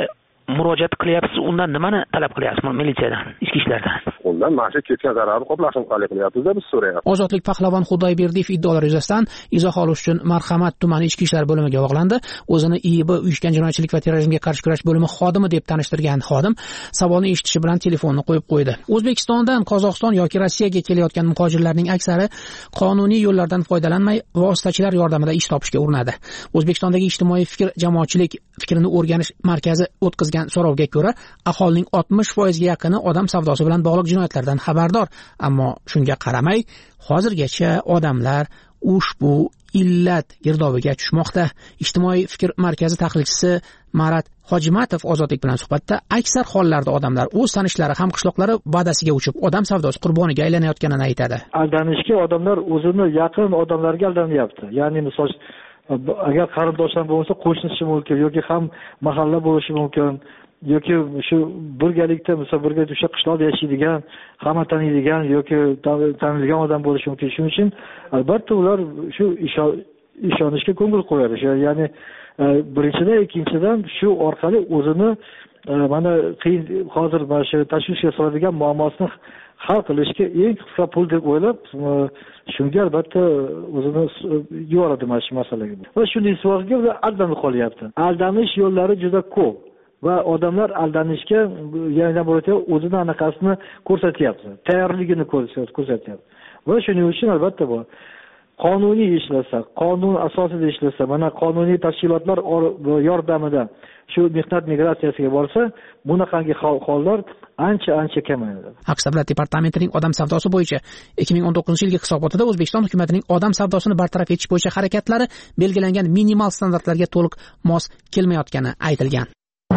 murojaat qilyapsiz, undan nimani talab qilyapsiz militsiyadan, ichki ishlardan? Undan mana shu ketgan zararni qoplashni qilyapmiz-da biz so'rayapmiz. Ozodlik Pahlavon Xudoyberdiyev iddaolari yuzasidan izoh olish uchun Marhamat tumani ichki ishlar bo'limiga bog'landi. O'zini IIB uyushgan jinoyatchilik va terrorizmga qarshi kurash bo'limi xodimi deb tanishtirgan xodim savolni eshitishi bilan telefonni qo'yib qo'ydi. O'zbekistondan Qozog'iston yoki Rossiyaga kelayotgan muhojirlarning aksari qonuniy yo'llardan foydalanmay vositachilar yordamida ish topishga urinadi. O'zbekistondagi ijtimoiy fikr jamoatchilik fikrini o'rganish markazi o'tkazgan so'rovga ko'ra, aholining 60% ga yaqini odam savdosi bilan bog'liq jinoyatlardan xabardor, ammo shunga qaramay hozirgacha odamlar ushbu illat girdobiga tushmoqda. Ijtimoiy fikr markazi tahlilchisi Marat Hojimatov Ozodlik bilan suhbatda aksar hollarda odamlar o'z tanishlari, hamqishloqlari badasiga uchib, odam savdosi qurboniga aylanayotganini aytadi. Aldanishga odamlar o'zini yaqin odamlarga aldanyapti. Ya'ni misol agar qarindoshlar bo'lsa, qo'shnisi mumkin yoki ham mahalla bo'lishi mumkin. Yoki shu birgalikda misol birga o'sha qishloqda yashaydigan, hamma taniydigan yoki tanilgan odam bo'lishi mumkin. Shuning uchun albatta ular shu ishonishga ko'ngil qo'yadi. Ya'ni birinchidan, ikkinchidan shu orqali o'zini mana qiyin hozir mana shu tashvishga soladigan muammosini hal qilishga eng qisqa pul deb o'ylab, shunga albatta o'zini yuboradi mana shu masalaga. Va shunday savolga aldanib qolyapti. Aldanish yo'llari juda ko'p. Va odamlar aldanishga yana bo'lsa o'zini anaqasini ko'rsatyapti, tayyorligini ko'rsatyapti. Va shuning uchun albatta bu qonuniy ishlasa, qonun asosida ishlasa, mana qonuniy tashkilotlar yordamida shu mehnat migratsiyasiga borsa, bunaqangi hollar ancha kamayadi. Aqsh Davlat departamentining odam savdosi bo'yicha 2019-yilgi hisobotida O'zbekiston hukumatining odam savdosini bartaraf etish bo'yicha harakatlari belgilangan minimal standartlarga to'liq mos kelmayotgani aytilgan.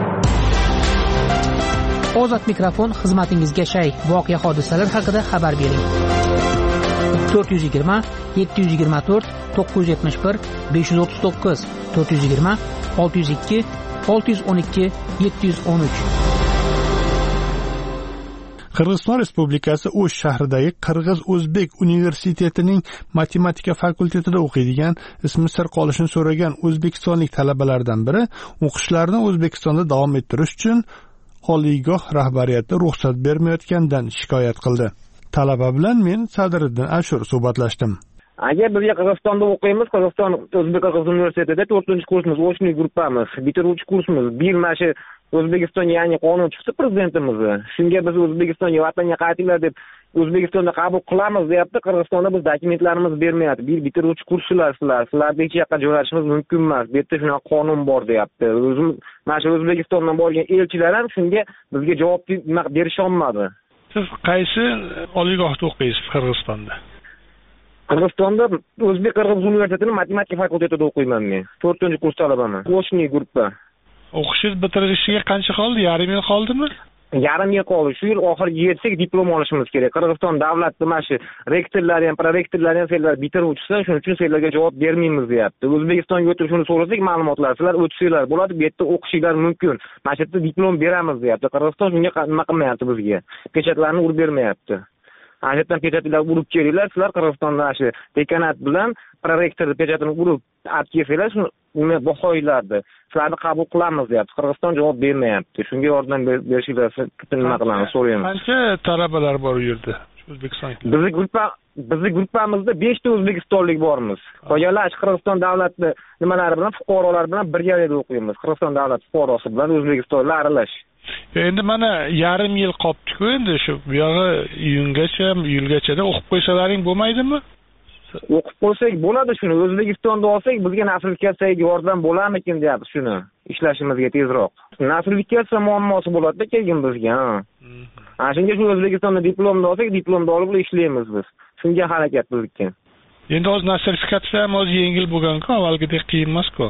Ozod mikrofon xizmatingizga shay. Voqea hodisalar haqida xabar bering. 420 724 971 539 420 602 612 713. Qirg'iziston Respublikasi O'sh shahridagi Qirg'iz-O'zbek universitetining matematika fakultetida o'qiydigan, ismi sir qolishini so'ragan o'zbekistonlik talabalardan biri o'qishlarini O'zbekistonda davom ettirish uchun oliygoh rahbariyati ruxsat bermayotganidan shikoyat qildi. Talaba bilan men Sadriddin Ashur suhbatlashdim. Agar bizga Qirg'izistonda o'qiymiz, Qirg'iziston O'zbek universitetida 4-kursimiz, o'shni gruppamiz, bitiruvchi kursimiz, bir mashi O'zbekistonga ya'ni qonun chiqdi prezidentimiz. Shunga biz O'zbekistonga vatanga qaytinglar deb O'zbekistonda qabul qilamiz deyapti. Qirg'izistonda biz dokumentlarimiz bermayapti. Bir bitiruvchi kurslar sizlarni hech yoqqa jo'natishimiz mumkin emas. Bu yerda shunaqa qonun bor deyapti. O'zim mana shu O'zbekistondan borgan elchilar ham shunga bizga javob berisha olmadi. Siz qaysi oliygohda o'qiysiz Qirg'izistonda? Qirg'izistonda O'zbek Qirg'iz universitetining matematika fakultetida o'qiyman men. 4-kurs talabaman. Qo'shni gruppa. O'qishingiz bitirishiga qancha qoldi? Yarim yil qoldimi? Yarim yil qoldi. Shu yil oxiriga yetsak diplom olishimiz kerak. Qirg'iziston davlat mana shu rektorlar ham, prorektorlar ham sizlar bitiruvchisi, shuning uchun sizlarga javob bermaymiz deyapti. O'zbekistonga o'tib shuni so'rasak ma'lumotlar, sizlar o'tsanglar bo'ladi, bu yerda o'qishinglar mumkin. Mana shu yerda diplom beramiz deyapti. Qirg'iziston shunga nima qilmayapti bizga. Pechatlarni urib bermayapti. Ana yerdan pechatlar urib kelinglar, sizlar Qirg'izistonda shu dekanat bilan prorektorning pechatini urib olib kelsanglar, shuni bahoylardi. Sizlarni qabul qilamiz deyapti. Qirg'iziston javob bermayapti. Shunga yordam berishinglarni nima qilamiz so'raymiz. Qancha talabalar bor u yerda? O'zbekiston. Bizning gruppamizda 5 ta o'zbekistonlik bormiz. Qolganlar Qirg'iziston davlati nimalari bilan fuqarolar bilan birgalikda o'qiymiz. Qirg'iziston davlati fuqarosi bilan o'zbekistonlik aralash. Endi mana yarim yil qolibdi-ku, endi shu bu yog'i iyulgacha o'qib qo'ysalaring bo'lmaydimi? O'qib qo'ysak bo'ladi shuni. O'zbekistonda olsak bizga nostrifikatsiyaga yordam bo'larmikin deyapti shuni. Ishlashimizga tezroq. Nostrifikatsiya muammosi bo'ladi-da keyin bizga. Ana shunga shu O'zbekistonda diplomni olsak, diplomni olib ishlaymiz biz. Shunga harakat qildik. Endi hozir nostrifikatsiya ham o'zi yengil bo'lgan-ku, avvalgidek qiyin emas-ku.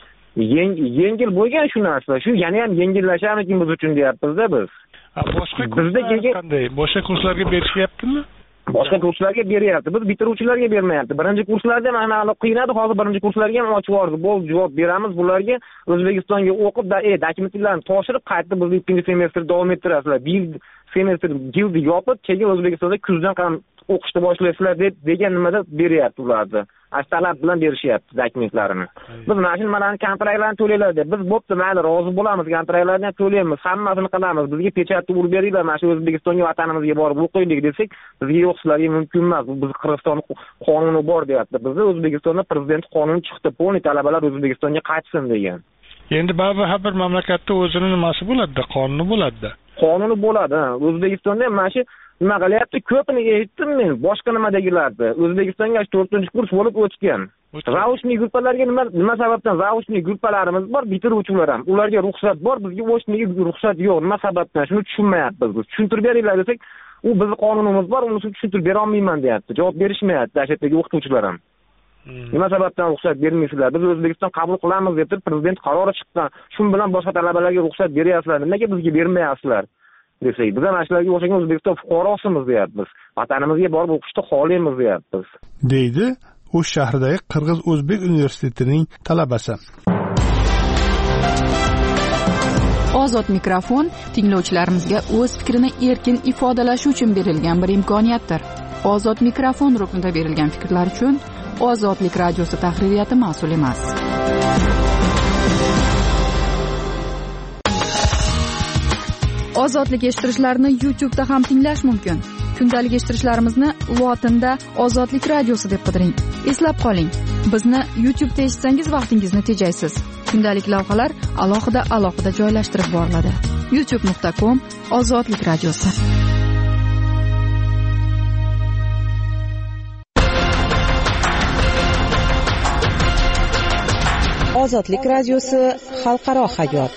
Yengil bo'lgan shu narsa. Shu yana ham yengillasharmikin biz uchun deyapmiz-da biz. Boshqa qanday? Boshqa kurslarga berishyaptimi? Boshqa kurslarga beryapti. Biz bitiruvchilarga bermayapti. Birinchi kurslarda mana qiynadi, hozir birinchi kurslarga ham ochib yubordi. Bo'ldi, javob beramiz bularga. O'zbekistonga o'qib, dokumentlarni topshirib, qaytib bizni ikkinchi semestrda davom ettirasizlar. Bir semestr yilni yopib, keyin O'zbekistonda kuzdan o'qishni boshlaysizlar degan nimada beryapti ularni. Talab bilan berishyapti dokumentlarini. Biz mana shu nimalarni kontraktlarni to'laylar deb biz bo'pti, mayli rozi bo'lamiz, kontraktlarni ham to'laymiz, hammasini qilamiz. Bizga pechatni urib beringlar, mana shu O'zbekistonga vatanimizga borib o'qiylik desak, bizga yo'q, sizlarga mumkin emas. Bu biz Qirg'iziston qonuni bor deyapti. Bizda O'zbekistonda prezident qonuni chiqdi, polniy talabalar O'zbekistonga qaytsin degan. Endi baribir har bir mamlakatda o'zini nimasi bo'ladi, qonuni bo'ladi. Qonuni bo'ladi. O'zbekistonda ham mana shu nima qilyapti? Ko'pini eshitdim men, boshqa nimadagilarda. O'zbekistonga 4-kurs bo'lib o'tgan. Raushniy gruppalarga nima sababdan raushniy gruppalarimiz bor, bitiruvchilar ham. Ularga ruxsat bor, bizga o'shniga ruxsat yo'q. Nima sababdan? Shuni tushunmayapmiz biz. Tushuntirib beringlar desak, u bizning qonunimiz bor, uni tushuntirib bera olmayman deyapti. Javob berishmayapti dashatdagi o'qituvchilar ham. Nima sababdan ruxsat bermaysizlar? Biz O'zbekiston qabul qilamiz deb prezident qarori chiqqan. Shu bilan boshqa talabalarga ruxsat beryapsizlar. Nimaga bizga bermayapsizlar? Desak, biz ham shularga o'xshagan O'zbekiston fuqarosimiz deyapmiz. Vatanimizga borib o'qishni xohlaymiz deyapmiz. Deydi O'sh shahridagi Qirg'iz-O'zbek universitetining talabasi. Ozod mikrofon tinglovchilarimizga o'z fikrini erkin ifodalashi uchun berilgan bir imkoniyatdir. Ozod mikrofon ruknida berilgan fikrlar uchun Ozodlik radiosi tahririyati mas'ul emas. Ozodlik eshittirishlarni YouTube'da ham tinglash mumkin. Kundalik eshittirishlarimizni lotinda Ozodlik radiosi deb qidiring. Eslab qoling, bizni YouTube'da eshitsangiz vaqtingizni tejaysiz. Kundalik lavhalar alohida joylashtirib boriladi. youtube.com Ozodlik radiosi. Ozodlik radiosi xalqaro hayot.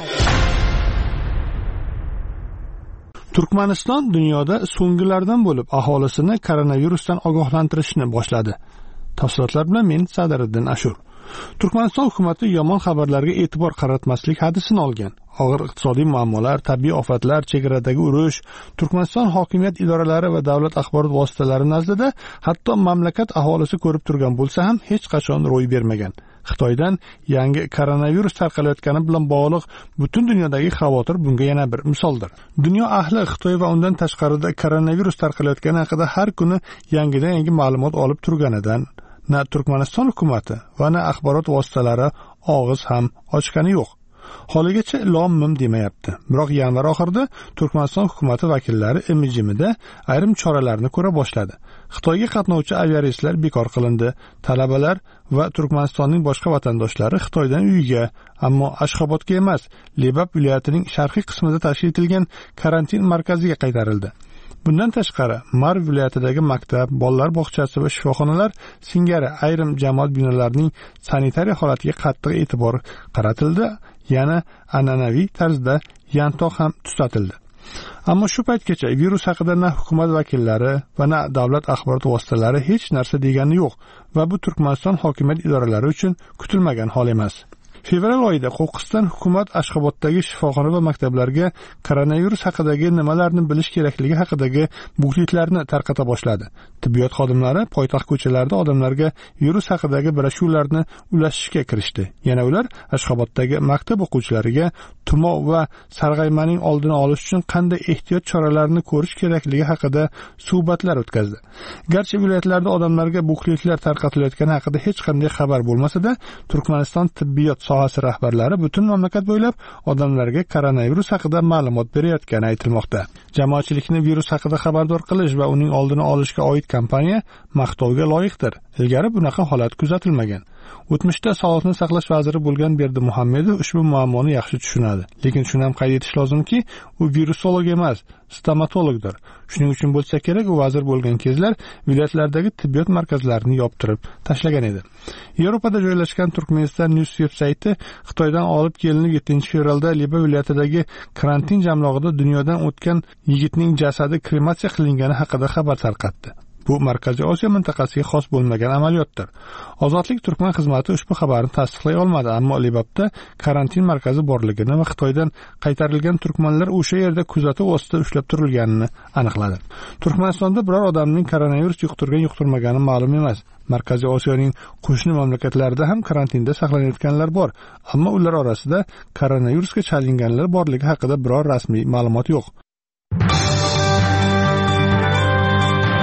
Turkmaniston dunyoda so'nggilardan bo'lib aholisini koronavirusdan ogohlantirishni boshladi. Tafsilotlar bilan men Sadiriddin Ashur. Turkmaniston hukumati yomon xabarlarga e'tibor qaratmaslik hadisini olgan. Og'ir iqtisodiy muammolar, tabiiy ofatlar, chegaradagi urush, Turkmaniston hokimiyat idoralari va davlat axborot vositalari nazdida hatto mamlakat aholisi ko'rib turgan bo'lsa ham hech qachon ro'y bermagan. Xitoydan yangi koronavirus tarqalayotgani bilan bog'liq butun dunyodagi xavotir bunga yana bir misoldir. Dunyo ahli Xitoy va undan tashqarida koronavirus tarqalayotgani haqida har kuni yangi ma'lumot olib turganidan na Turkmaniston hukumati va na axborot vositalari og'iz ham ochgani yo'q. Holigacha lom-mim demayapti. Biroq yanvar oxirida Turkmaniston hukumati vakillari MJMda ayrim choralarni ko'ra boshladi. Xitoyga qatnovchi aviareyslar bekor qilindi. Talabalar va Turkmanistonning boshqa vatandoshlari Xitoydan uyiga, ammo Ashxobodga emas, Lebap viloyatining sharqiy qismida tashkil etilgan karantin markaziga qaytarildi. Bundan tashqari, Mar viloyatidagi maktab, bolalar bog'chasi va shifoxonalar singari ayrim jamoat binolarining sanitariya holatiga qattiq e'tibor qaratildi. Yana an'anaviy tarzda yantoq ham tuzatildi. Ammo shu paytgacha virus haqida na hukumat vakillari va na davlat axborot vositalari hech narsa degani yo'q va bu Turkmaniston hokimiyat idoralari uchun kutilmagan hol emas. Fevral oyida Qo'qiston hukumat Ashxoboddagi shifoxona va maktablarga koronavirus haqidagi nimalarni bilish kerakligi haqidagi bukletlarni tarqata boshladi. Tibbiyot xodimlari poytaxt ko'chalarida odamlarga virus haqidagi broshurlarni ulashishga kirishdi. Yana ular Ashxoboddagi maktab o'quvchilariga tumov va sarg'aymaning oldini olish uchun qanday ehtiyot choralarini ko'rish kerakligi haqida suhbatlar o'tkazdi. Garchi viloyatlarda odamlarga bukletlar tarqatilayotgani haqida hech qanday xabar bo'lmasa-da, Turkmaniston tibbiyot sohasi rahbarlari butun mamlakat bo'ylab odamlarga koronavirus haqida ma'lumot berayotgani aytilmoqda. Jamoatchilikni virus haqida xabardor qilish va uning oldini olishga oid kampaniya maqtovga loyiqdir. Ilgari bunaqa holat kuzatilmagan. O'tmishda Sog'liqni saqlash vaziri bo'lgan Berdimuhammedov ushbu muammoni yaxshi tushunadi. Lekin shuni ham qayd etish lozimki, u virusolog emas, stomatologdir. Shuning uchun bo'lsa kerak, u vazir bo'lgan kezlar viloyatlardagi tibbiyot markazlarini yoptirib tashlagan edi. Yevropada joylashgan Turkmeniston News veb-sayti Xitoydan olib kelinib 7-fevralda Liba viloyatidagi karantin jamlog'ida dunyodan o'tgan yigitning jasadi krematsiya qilingani haqida xabar tarqatdi. Bu Markaziy Osiyo mintaqasiga xos bo'lmagan amaliyotdir. Ozodlik Turkman xizmati ushbu xabarni tasdiqlay olmadi, ammo Libabda karantin markazi borligini va Xitoydan qaytarilgan turkmanlar o'sha yerda kuzatuv ostida ushlab turilganini aniqladi. Turkmanistonda biror odamning koronavirus yuqtirgan-yuqtirmagani ma'lum emas. Markaziy Osiyoning qo'shni mamlakatlarida ham karantinda saqlanayotganlar bor, ammo ular orasida koronavirusga chalinganlar borligi haqida biror rasmiy ma'lumot yo'q.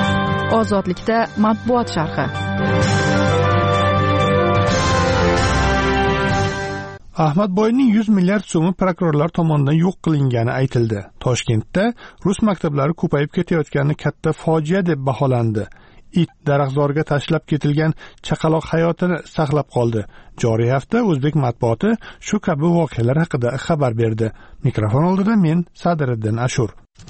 Ozodlikda matbuot sharhi. Ahmadboyning 100 milliard so'mi prokurorlar tomonidan yo'q qilingani aytildi. Toshkentda rus maktablari ko'payib ketayotgani katta fojia deb baholandi. It daraxtzorga tashlab ketilgan chaqaloq hayotini saqlab qoldi. Joriy hafta o'zbek matbuoti shu kabi voqealar haqida xabar berdi. Mikrofon oldida men Sadiriddin Ashur.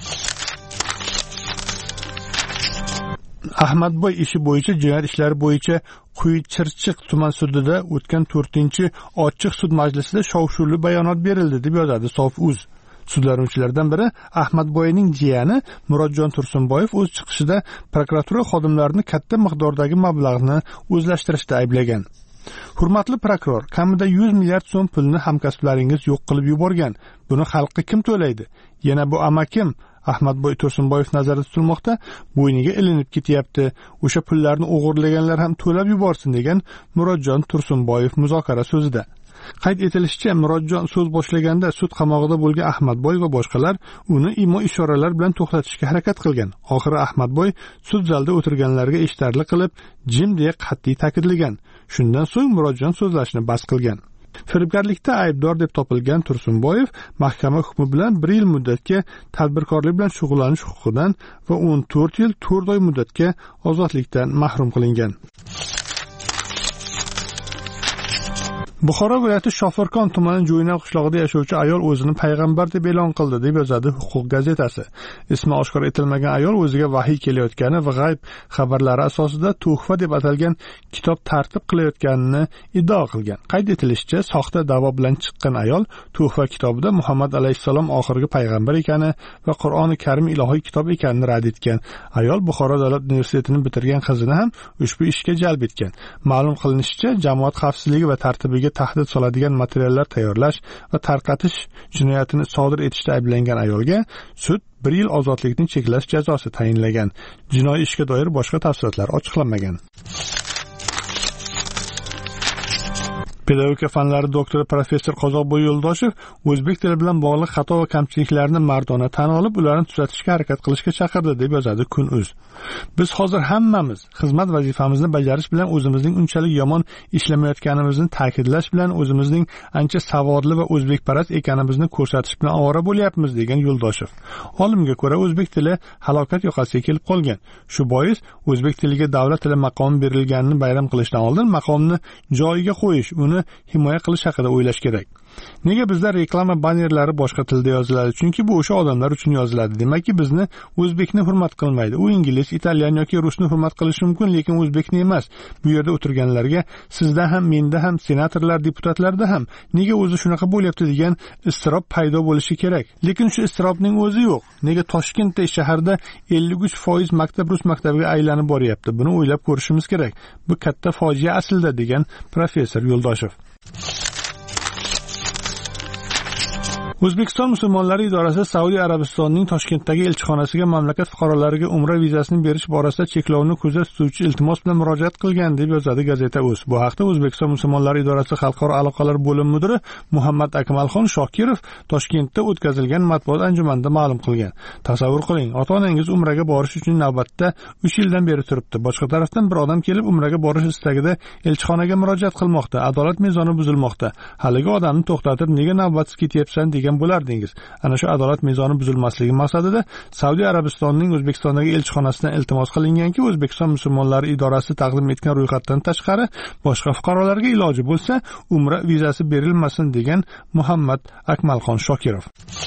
Ahmadboy ishi bo'yicha jinoyat ishlari bo'yicha Quyi-Chirchiq tuman sudida o'tgan 4-ochiq sud majlisida shov-shuvli bayonot berildi deb yozadi Sof.uz. Sudlanuvchilardan biri Ahmadboyning jiyani Murodjon Tursunboyev o'z chiqishida prokuratura xodimlarini katta miqdordagi mablag'ni o'zlashtirishda ayblagan. Hurmatli prokuror, kamida 100 milliard so'm pulni hamkasblaringiz yo'q qilib yuborgan. Buni xalqqa kim to'laydi? Yana bu amakim Ahmadboy Tursunboyev nazarda tutilmoqda, bo'yniga ilinib ketyapti. O'sha pullarni o'g'irlaganlar ham to'lab yuborsin degan Murodjon Tursunboyev muzokara so'zida. Qayd etilishicha, Murodjon so'z boshlaganda sud qamog'ida bo'lgan Ahmadboy va boshqalar uni imo-ishoralar bilan to'xtatishga harakat qilgan. Oxiri Ahmadboy sud zalida o'tirganlarga eshittirli qilib, jim deya qat'iy ta'kidlagan. Shundan so'ng Murodjon so'zlashni bas qilgan. Firibgarlikda aybdor deb topilgan Tursunboyev mahkama hukmi bilan 1 yil muddatga tadbirkorlik bilan shug'ullanish huquqidan va 14 yil 4 oy muddatga ozodlikdan mahrum qilingan. Buxoro viloyati Shofirkon tumani Jo'ynal qishlog'ida yashovchi ayol o'zini payg'ambar deb e'lon qildi deb yozadi Huquq gazetasi. Ismi oshkor etilmagan ayol o'ziga vahiy kelayotgani va g'ayb xabarlari asosida tuhfa deb atalgan kitob tartib qilayotganini iddao qilgan. Qayd etilishicha, soxta da'vo bilan chiqqan ayol tuhfa kitobida Muhammad alayhissalom oxirgi payg'ambar ekani va Qur'oni Karim ilohiy kitob ekanini rad etgan. Ayol Buxoro davlat universitetini bitirgan qizini ham ushbu ishga jalb etgan. Ma'lum qilinishicha, jamoat xavfsizligi va tartibiga tahdid soladigan materiallar tayyorlash va tarqatish jinoyatini sodir etishda ayblangan ayolga sud 1 yil ozodlikni cheklash jazosi tayinlagan. Jinoiy ishga doir boshqa tafsilotlar ochiqlanmagan. Pedagogika fanlari doktori professor Qozoqboy Yo'ldoshev o'zbek tili bilan bog'liq xato va kamchiliklarni mardona tan olib, ularni tuzatishga harakat qilishga chaqirdi deb yozadi Kun.uz. Biz hozir hammamiz xizmat vazifamizni bajarish bilan o'zimizning unchalik yomon ishlamayotganimizni ta'kidlash bilan o'zimizning ancha savodli va o'zbekparast ekanimizni ko'rsatish bilan ovora bo'lyapmiz degan Yo'ldoshev. Olimga ko'ra, o'zbek tili halokat yoqasiga kelib qolgan. Shu bois o'zbek tiliga davlat tili maqomi berilganini bayram qilishdan oldin maqomni joyiga qo'yish, uni himoya qilish haqida o'ylash kerak. Nega bizda reklama bannerlari boshqa tilda yoziladi? Chunki bu o'sha odamlar uchun yoziladi. Demakki, bizni o'zbekni hurmat qilmaydi. U ingliz, italyan yoki rusni hurmat qilishi mumkin, lekin o'zbekni emas. Bu yerda o'tirganlarga, sizda ham, menda ham, senatorlar, deputatlarda ham nega o'zi shunaqa bo'lyapti degan iztirob paydo bo'lishi kerak. Lekin shu iztirobning o'zi yo'q. Nega Toshkentda shaharda 53% maktab rus maktabiga aylanib boryapti? Buni o'ylab ko'rishimiz kerak. Bu katta fojia aslida degan professor Yo'ldoshev. O'zbekiston musulmonlari idorasi Saudiya Arabistonining Toshkentdagi elchixonasiga mamlakat fuqarolariga umra vizasini berish borasida cheklovni ko'zda tutuvchi iltimos bilan murojaat qilgan deb yozadi Gazeta.uz. Bu haqda O'zbekiston musulmonlari idorasi xalqaro aloqalar bo'lim mudiri Muhammad Akmalxon Shokirov Toshkentda o'tkazilgan matbuot anjumanida ma'lum qilgan. Tasavvur qiling, ota-onangiz umraga borish uchun navbatda 3 yildan beri turibdi. Boshqa tarafdan bir odam kelib umraga borish istagida elchixonaga murojaat qilmoqda. Adolat mezoni buzilmoqda. Haligi odamni to'xtatib, nega navbatsiz ketyapsan degan bo'lardingiz. Ana shu adolat mezoni buzilmasligi maqsadida Saudiya Arabistonining O'zbekistondagi elchixonasidan iltimos qilinganki, O'zbekiston musulmonlari idorasi taqdim etgan ro'yxatdan tashqari boshqa fuqarolarga iloji bo'lsa umra vizasi berilmasin degan Muhammad Akmalxon Shokirov.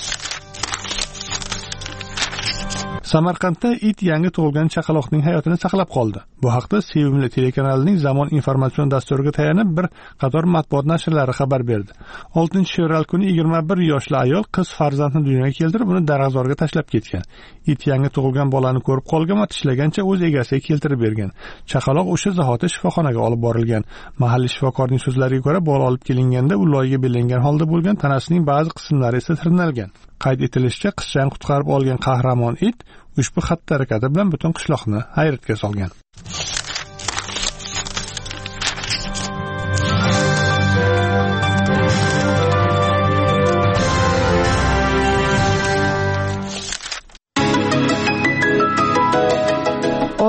Samarqandda it yangi tug'ilgan chaqaloqning hayotini saqlab qoldi. Bu haqda Sevimli telekanalining Zamon informatsion dasturiga tayanib bir qator matbuot nashrlari xabar berdi. 6-fevral kuni 21 yoshli ayol qiz farzandni dunyoga keltirib, uni daraxtzorga tashlab ketgan. It yangi tug'ilgan bolani ko'rib qolgan va tishlagancha o'z egasiga keltirib bergan. Chaqaloq o'sha zahoti shifoxonaga olib borilgan. Mahalliy shifokorning so'zlariga ko'ra, bola olib kelinganda u loyiga belangan holda bo'lgan, tanasining ba'zi qismlari esa tirnalgan. Qayd etilishicha, qizchani qutqarib olgan qahramon it ushbu xatti-harakati bilan butun qishloqni hayratga solgan.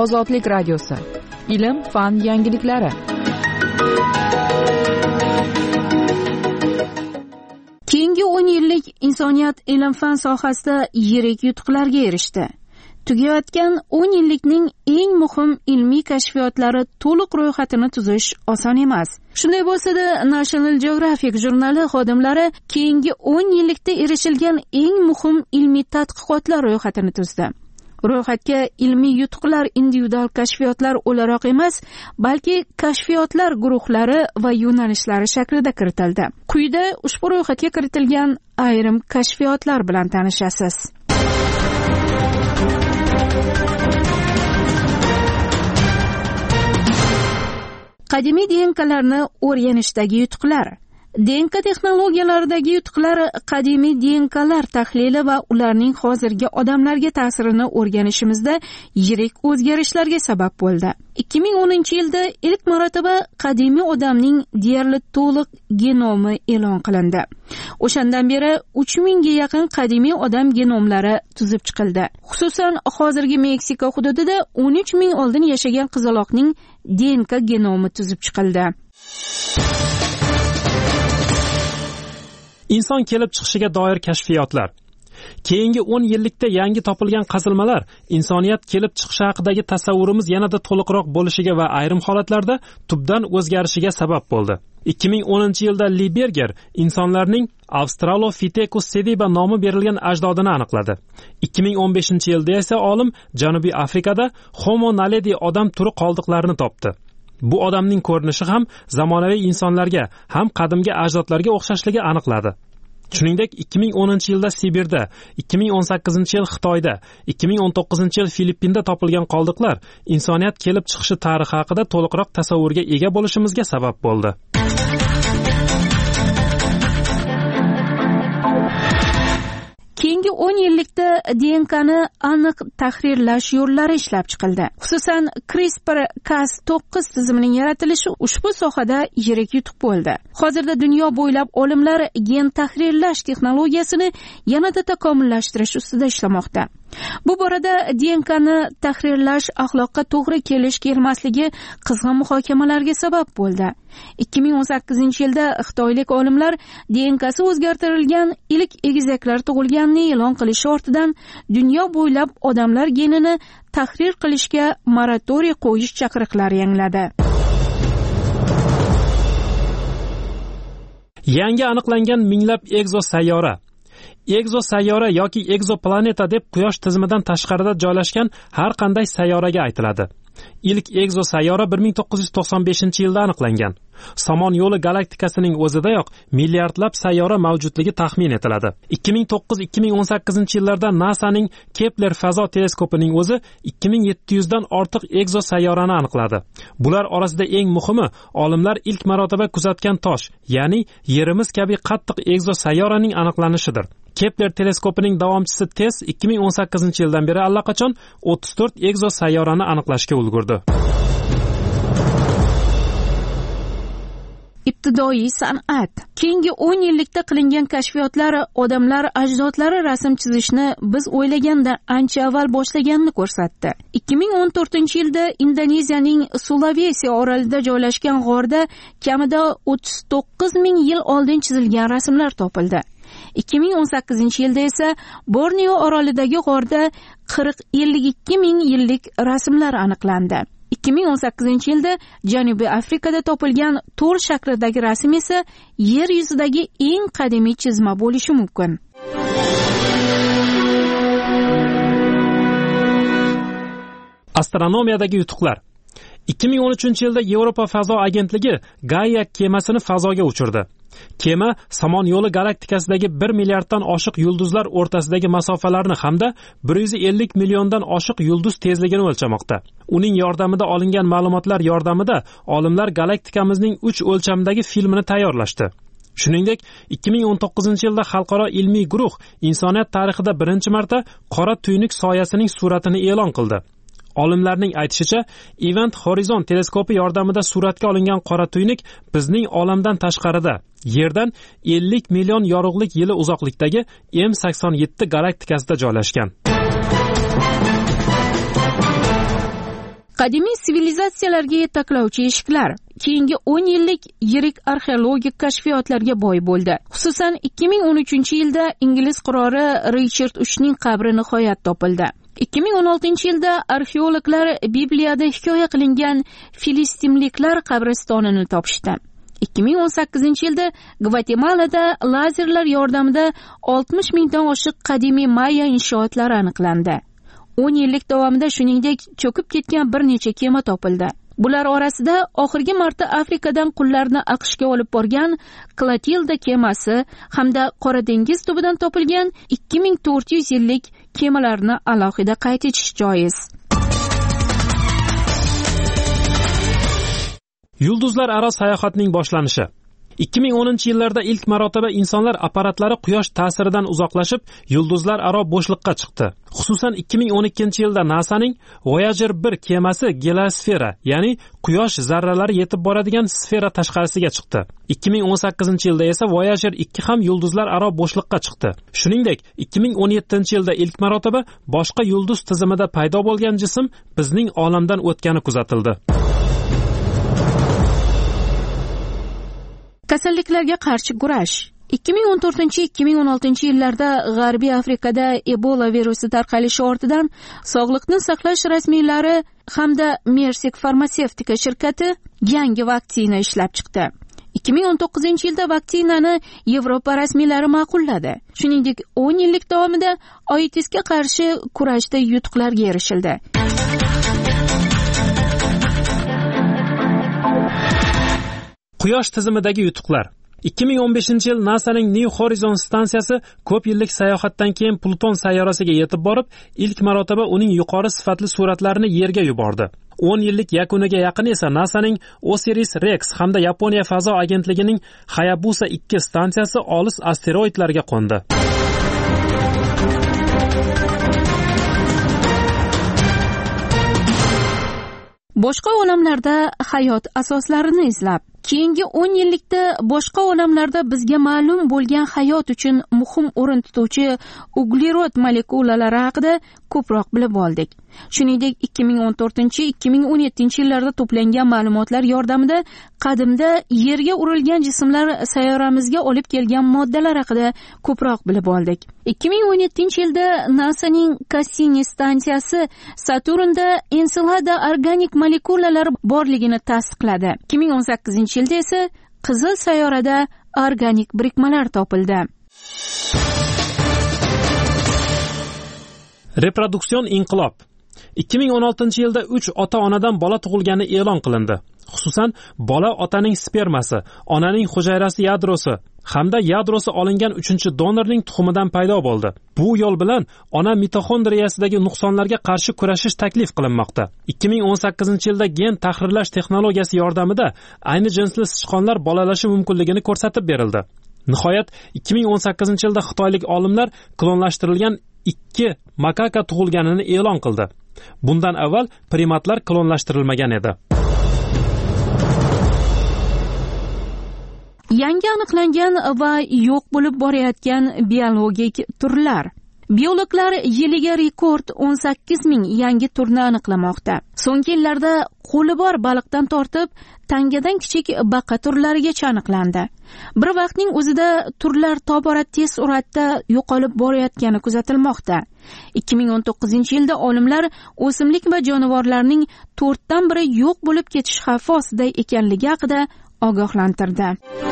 Ozodlik radiosi. Ilm, fan yangiliklari. Keyingi 10 yillik insoniyat ilm-fan sohasida yirik yutuqlarga erishdi. Tugayotgan 10 yillikning eng muhim ilmiy kashfiyotlari to'liq ro'yxatini tuzish oson emas. Shunday bo'lsa-da, National Geographic jurnali xodimlari keyingi 10 yillikda erishilgan eng muhim ilmiy tadqiqotlar ro'yxatini tuzdi. Ro'yxatga ilmiy yutuqlar individual kashfiyotlar o'laroq emas, balki kashfiyotlar guruhlari va yo'nalishlari shaklida kiritildi. Quyida ushbu ro'yxatga kiritilgan ayrim kashfiyotlar bilan tanishasiz. Qadimiy DNKlarni o'rganishdagi yutuqlar. DNK texnologiyalaridagi yutuqlar qadimiy DNKlar tahlili va ularning hozirgi odamlarga ta'sirini o'rganishimizda yirik o'zgarishlarga sabab bo'ldi. 2010-yilda ilk marotaba qadimiy odamning deyarli to'liq genomi e'lon qilindi. O'shandan beri 3000 ga yaqin qadimiy odam genomlari tuzib chiqildi. Xususan, hozirgi Meksika hududida 13000 oldin yashagan qizaloqning DNK genomi tuzib chiqildi. Inson kelib chiqishiga doir kashfiyotlar. Keyingi 10 yillikda yangi topilgan qazilmalar insoniyat kelib chiqishi haqidagi tasavvurimiz yanada to'liqroq bo'lishiga va ayrim holatlarda tubdan o'zgarishiga sabab bo'ldi. 2010-yilda Lieberger insonlarning Australopithecus sediba nomi berilgan ajdodini aniqladi. 2015-yilda esa olim Janubiy Afrikada Homo naledi odam turi qoldiqlarini topdi. Bu odamning ko'rinishi ham zamonaviy insonlarga, ham qadimgi ajdodlarga o'xshashligi aniqladi. Shuningdek, 2010-yilda Sibirda, 2018-yil Xitoyda, 2019-yil Filippinda topilgan qoldiqlar insoniyat kelib chiqishi tarixi haqida to'liqroq tasavvurga ega bo'lishimizga sabab bo'ldi. Keyingi 10 yillikda DNKni aniq tahrirlash yo'llari ishlab chiqildi. Xususan, CRISPR-Cas9 tizimining yaratilishi ushbu sohada yirik yutuq bo'ldi. Hozirda dunyo bo'ylab olimlar gen tahrirlash texnologiyasini yanada takomillashtirish ustida ishlamoqda. Bu borada DNKni tahrirlash axloqqa to'g'ri kelish-kelmasligi qizg'in muhokamalarga sabab bo'ldi. 2018-yilda xitoylik olimlar DNKsi o'zgartirilgan ilk egizaklar tug'ilganini e'lon qilishi ortidan dunyo bo'ylab odamlar genini tahrir qilishga moratoriy qo'yish chaqiriqlari yangradi. Yangi aniqlangan minglab egzosayyora Egzosayyora yoki egzoplaneta deb Quyosh tizimidan tashqarida joylashgan har qanday sayyoraga aytiladi. Ilk egzosayyora 1995-yilda aniqlangan. Somon yo'li galaktikasining o'zidayoq milliardlab sayyora mavjudligi taxmin etiladi. 2009-2018-yillarda NASAning Kepler fazo teleskopining o'zi 2700 dan ortiq egzosayyorani aniqladi. Bular orasida eng muhimi olimlar ilk marotaba kuzatgan tosh, ya'ni yerimiz kabi qattiq egzosayyoraning aniqlanishidir. Kepler teleskopining davomchisi TESS 2018-yildan beri allaqachon 34 egzosayyorani aniqlashga ulgurdi. Ibtidoiy san'at. Keyingi 10 yillikda qilingan kashfiyotlar odamlar ajdodlari rasm chizishni biz o'ylaganda ancha avval boshlaganini ko'rsatdi. 2014-yilda Indoneziyaning Sulawesi orolida joylashgan g'orda kamida 39,000 yil oldin chizilgan rasmlar topildi. 2018-yilda esa Borneo orolidagi g'orda 40-52,000 yillik rasmlar aniqlandi. 2018-yilda Janubiy Afrikada topilgan to'l shaklidagi rasm esa yer yuzidagi eng qadimiy chizma bo'lishi mumkin. Astronomiyadagi yutuqlar. 2013-yilda Yevropa fazo agentligi Gaia kemasini fazoga uchirdi. Kema Somon yo'li galaktikasidagi 1 milliarddan oshiq yulduzlar o'rtasidagi masofalarni hamda 150 milliondan oshiq yulduz tezligini o'lchamoqda. Uning yordamida olingan ma'lumotlar yordamida olimlar galaktikamizning 3 o'lchamdagi filmini tayyorlashdi. Shuningdek, 2019-yilda xalqaro ilmiy guruh insoniyat tarixida birinchi marta qora tuynuk soyasining suratini e'lon qildi. Olimlarning aytishicha, Event Horizon teleskopi yordamida suratga olingan qora tuynuk bizning olamdan tashqarida, Yerdan 50 million yorug'lik yili uzoqlikdagi M87 galaktikasida joylashgan. Qadimiy sivilizatsiyalarga yetaklovchi eshiklar keyingi 10 yillik yirik arxeologik kashfiyotlarga boy bo'ldi. Xususan 2013-yilda ingliz qiroli Richard IIIning qabri nihoyat topildi. 2016-yilda arxeologlar Bibliyada hikoya qilingan filistinliklar qabristonini topishdi. 2018-yilda Gvatemalada lazerlar yordamida 60 mingdan oshiq qadimiy Maya inshootlari aniqlandi. 10 yillik davomida shuningdek cho'kib ketgan bir necha kema topildi. Bular orasida oxirgi marta Afrikadan qullarni AQShga olib borgan Clotilda kemasi hamda Qora dengiz tubidan topilgan 2400 yillik kemalarni alohida qayd etish joiz. Yulduzlar aro sayohatning boshlanishi. 2010-yillarda ilk marotaba insonlar apparatlari quyosh ta'siridan uzoqlashib, yulduzlar aro bo'shliqqa chiqdi. Xususan 2012-yilda NASAning Voyager 1 kemasi geosfera, ya'ni quyosh zarralari yetib boradigan sfera tashqarisiga chiqdi. 2018-yilda esa Voyager 2 ham yulduzlar aro bo'shliqqa chiqdi. Shuningdek, 2017-yilda ilk marotaba boshqa yulduz tizimida paydo bo'lgan jism bizning olamdan o'tgani kuzatildi. Kasalliklarga qarshi kurash. 2014-2016-yillarda G'arbiy Afrikada Ebola virusi tarqalishi ortidan Sog'liqni saqlash rasmiylari hamda Mersek farmatsevtika shirkati yangi vaksina ishlab chiqdi. 2019-yilda vaksinani Yevropa rasmiylari ma'qulladi. Shuningdek, 10 yillik davomida AIDSga qarshi kurashda yutuqlarga erishildi. Quyosh tizimidagi yutuqlar. 2015-yil NASAning New Horizons stansiyasi ko'p yillik sayohatdan keyin Pluton sayyorasiga yetib borib, ilk marotaba uning yuqori sifatli suratlarini Yerga yubordi. 10 yillik yakuniga yaqin esa NASAning OSIRIS-REx hamda Yaponiya fazo agentligining Hayabusa 2 stansiyasi olis asteroidlarga qo'ndi. Boshqa olamlarda hayot asoslarini izlab, keyingi 10 yillikda boshqa olamlarda bizga ma'lum bo'lgan hayot uchun muhim o'rin tutuvchi uglerod molekulalari haqida ko'proq bilib oldik. Shuningdek, 2014-2017 yillarda to'plangan ma'lumotlar yordamida qadimda Yerga urilgan jismlar sayyoramizga olib kelgan moddalar haqida ko'proq bilib oldik. 2017-yilda NASAning Cassini stansiyasi Saturnda Encelada organik molekulalar borligini tasdiqladi. 2018-yilda esa Qizil sayyorada organik birikmalar topildi. Reproduksion inqilob. 2016-yilda 3 ota-onadan bola tug'ilgani e'lon qilindi. Xususan, bola otaning spermasi, onaning hujayrasi yadrosi hamda yadrosi olingan 3-donorning tuxumidan paydo bo'ldi. Bu yo'l bilan ona mitoxondriyasidagi nuqsonlarga qarshi kurashish taklif qilinmoqda. 2018-yilda gen tahrirlash texnologiyasi yordamida ayni jinsli sichqonlar bolalashi mumkinligini ko'rsatib berildi. Nihoyat 2018-yilda xitoylik olimlar klonlashtirilgan 2 makaka tug'ilganini e'lon qildi. Bundan avval primatlar klonlashtirilmagan edi. Yangi aniqlangan va yo'q bo'lib borayotgan biologik turlar. Biologlar yiliga rekord 18 ming yangi turni aniqlamoqda. So'nggi yillarda qo'li bor baliqdan tortib tangadan kichik baqa turlarigacha aniqlandi. Bir vaqtning o'zida turlar tobora tez suratda yo'qolib borayotgani kuzatilmoqda. 2019-yilda olimlar o'simlik va jonivorlarning 4dan biri yo'q bo'lib ketish xavfi ostida ekanligi haqida ogohlantirdi.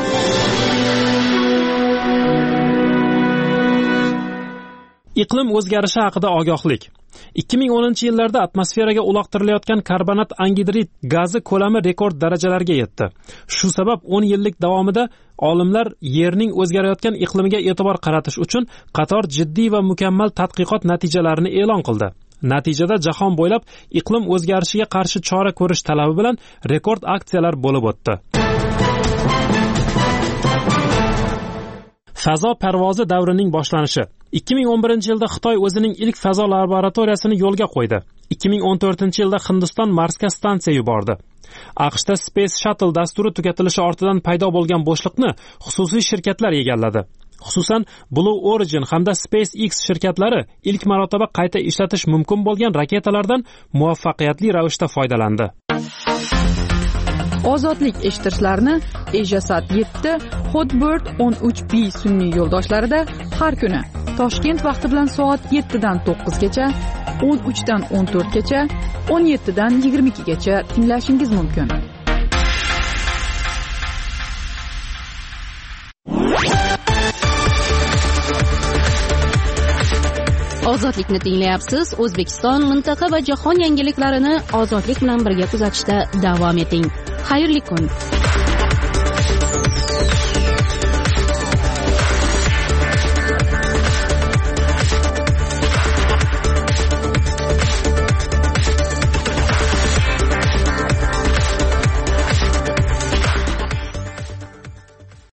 Iqlim o'zgarishi haqida ogohlik. 2010-yillarda atmosferaga uloqtirilayotgan karbonat angidrid gazi ko'lami rekord darajalarga yetdi. Shu sabab 10 yillik davomida olimlar Yerning o'zgarayotgan iqlimiga e'tibor qaratish uchun qator jiddiy va mukammal tadqiqot natijalarini e'lon qildi. Natijada jahon bo'ylab iqlim o'zgarishiga qarshi chora ko'rish talabi bilan rekord aksiyalar bo'lib o'tdi. Fazo parvozi davrining boshlanishi. 2011-yilda Xitoy o'zining ilk fazo laboratoriyasini yo'lga qo'ydi. 2014-yilda Hindiston Marsga stansiya yubordi. AQShda Space Shuttle dasturi tugatilishi ortidan paydo bo'lgan bo'shliqni xususiy shirkatlar egalladi. Xususan, Blue Origin hamda SpaceX shirkatlari ilk marotaba qayta ishlatish mumkin bo'lgan raketalardan muvaffaqiyatli ravishda foydalandi. Ozodlik eshittirishlarni Ejasat 7, Hotbird 13B sun'iy yo'ldoshlarida har kuni Toshkent vaqti bilan soat 7 dan 9 gacha, 13 dan 14 gacha, 17 dan 22 gacha tinglashingiz mumkin. Ozodlikni tinglayapsiz. O'zbekiston, mintaqa va jahon yangiliklarini ozodlik bilan birga kuzatishda davom eting. Xayrli kun.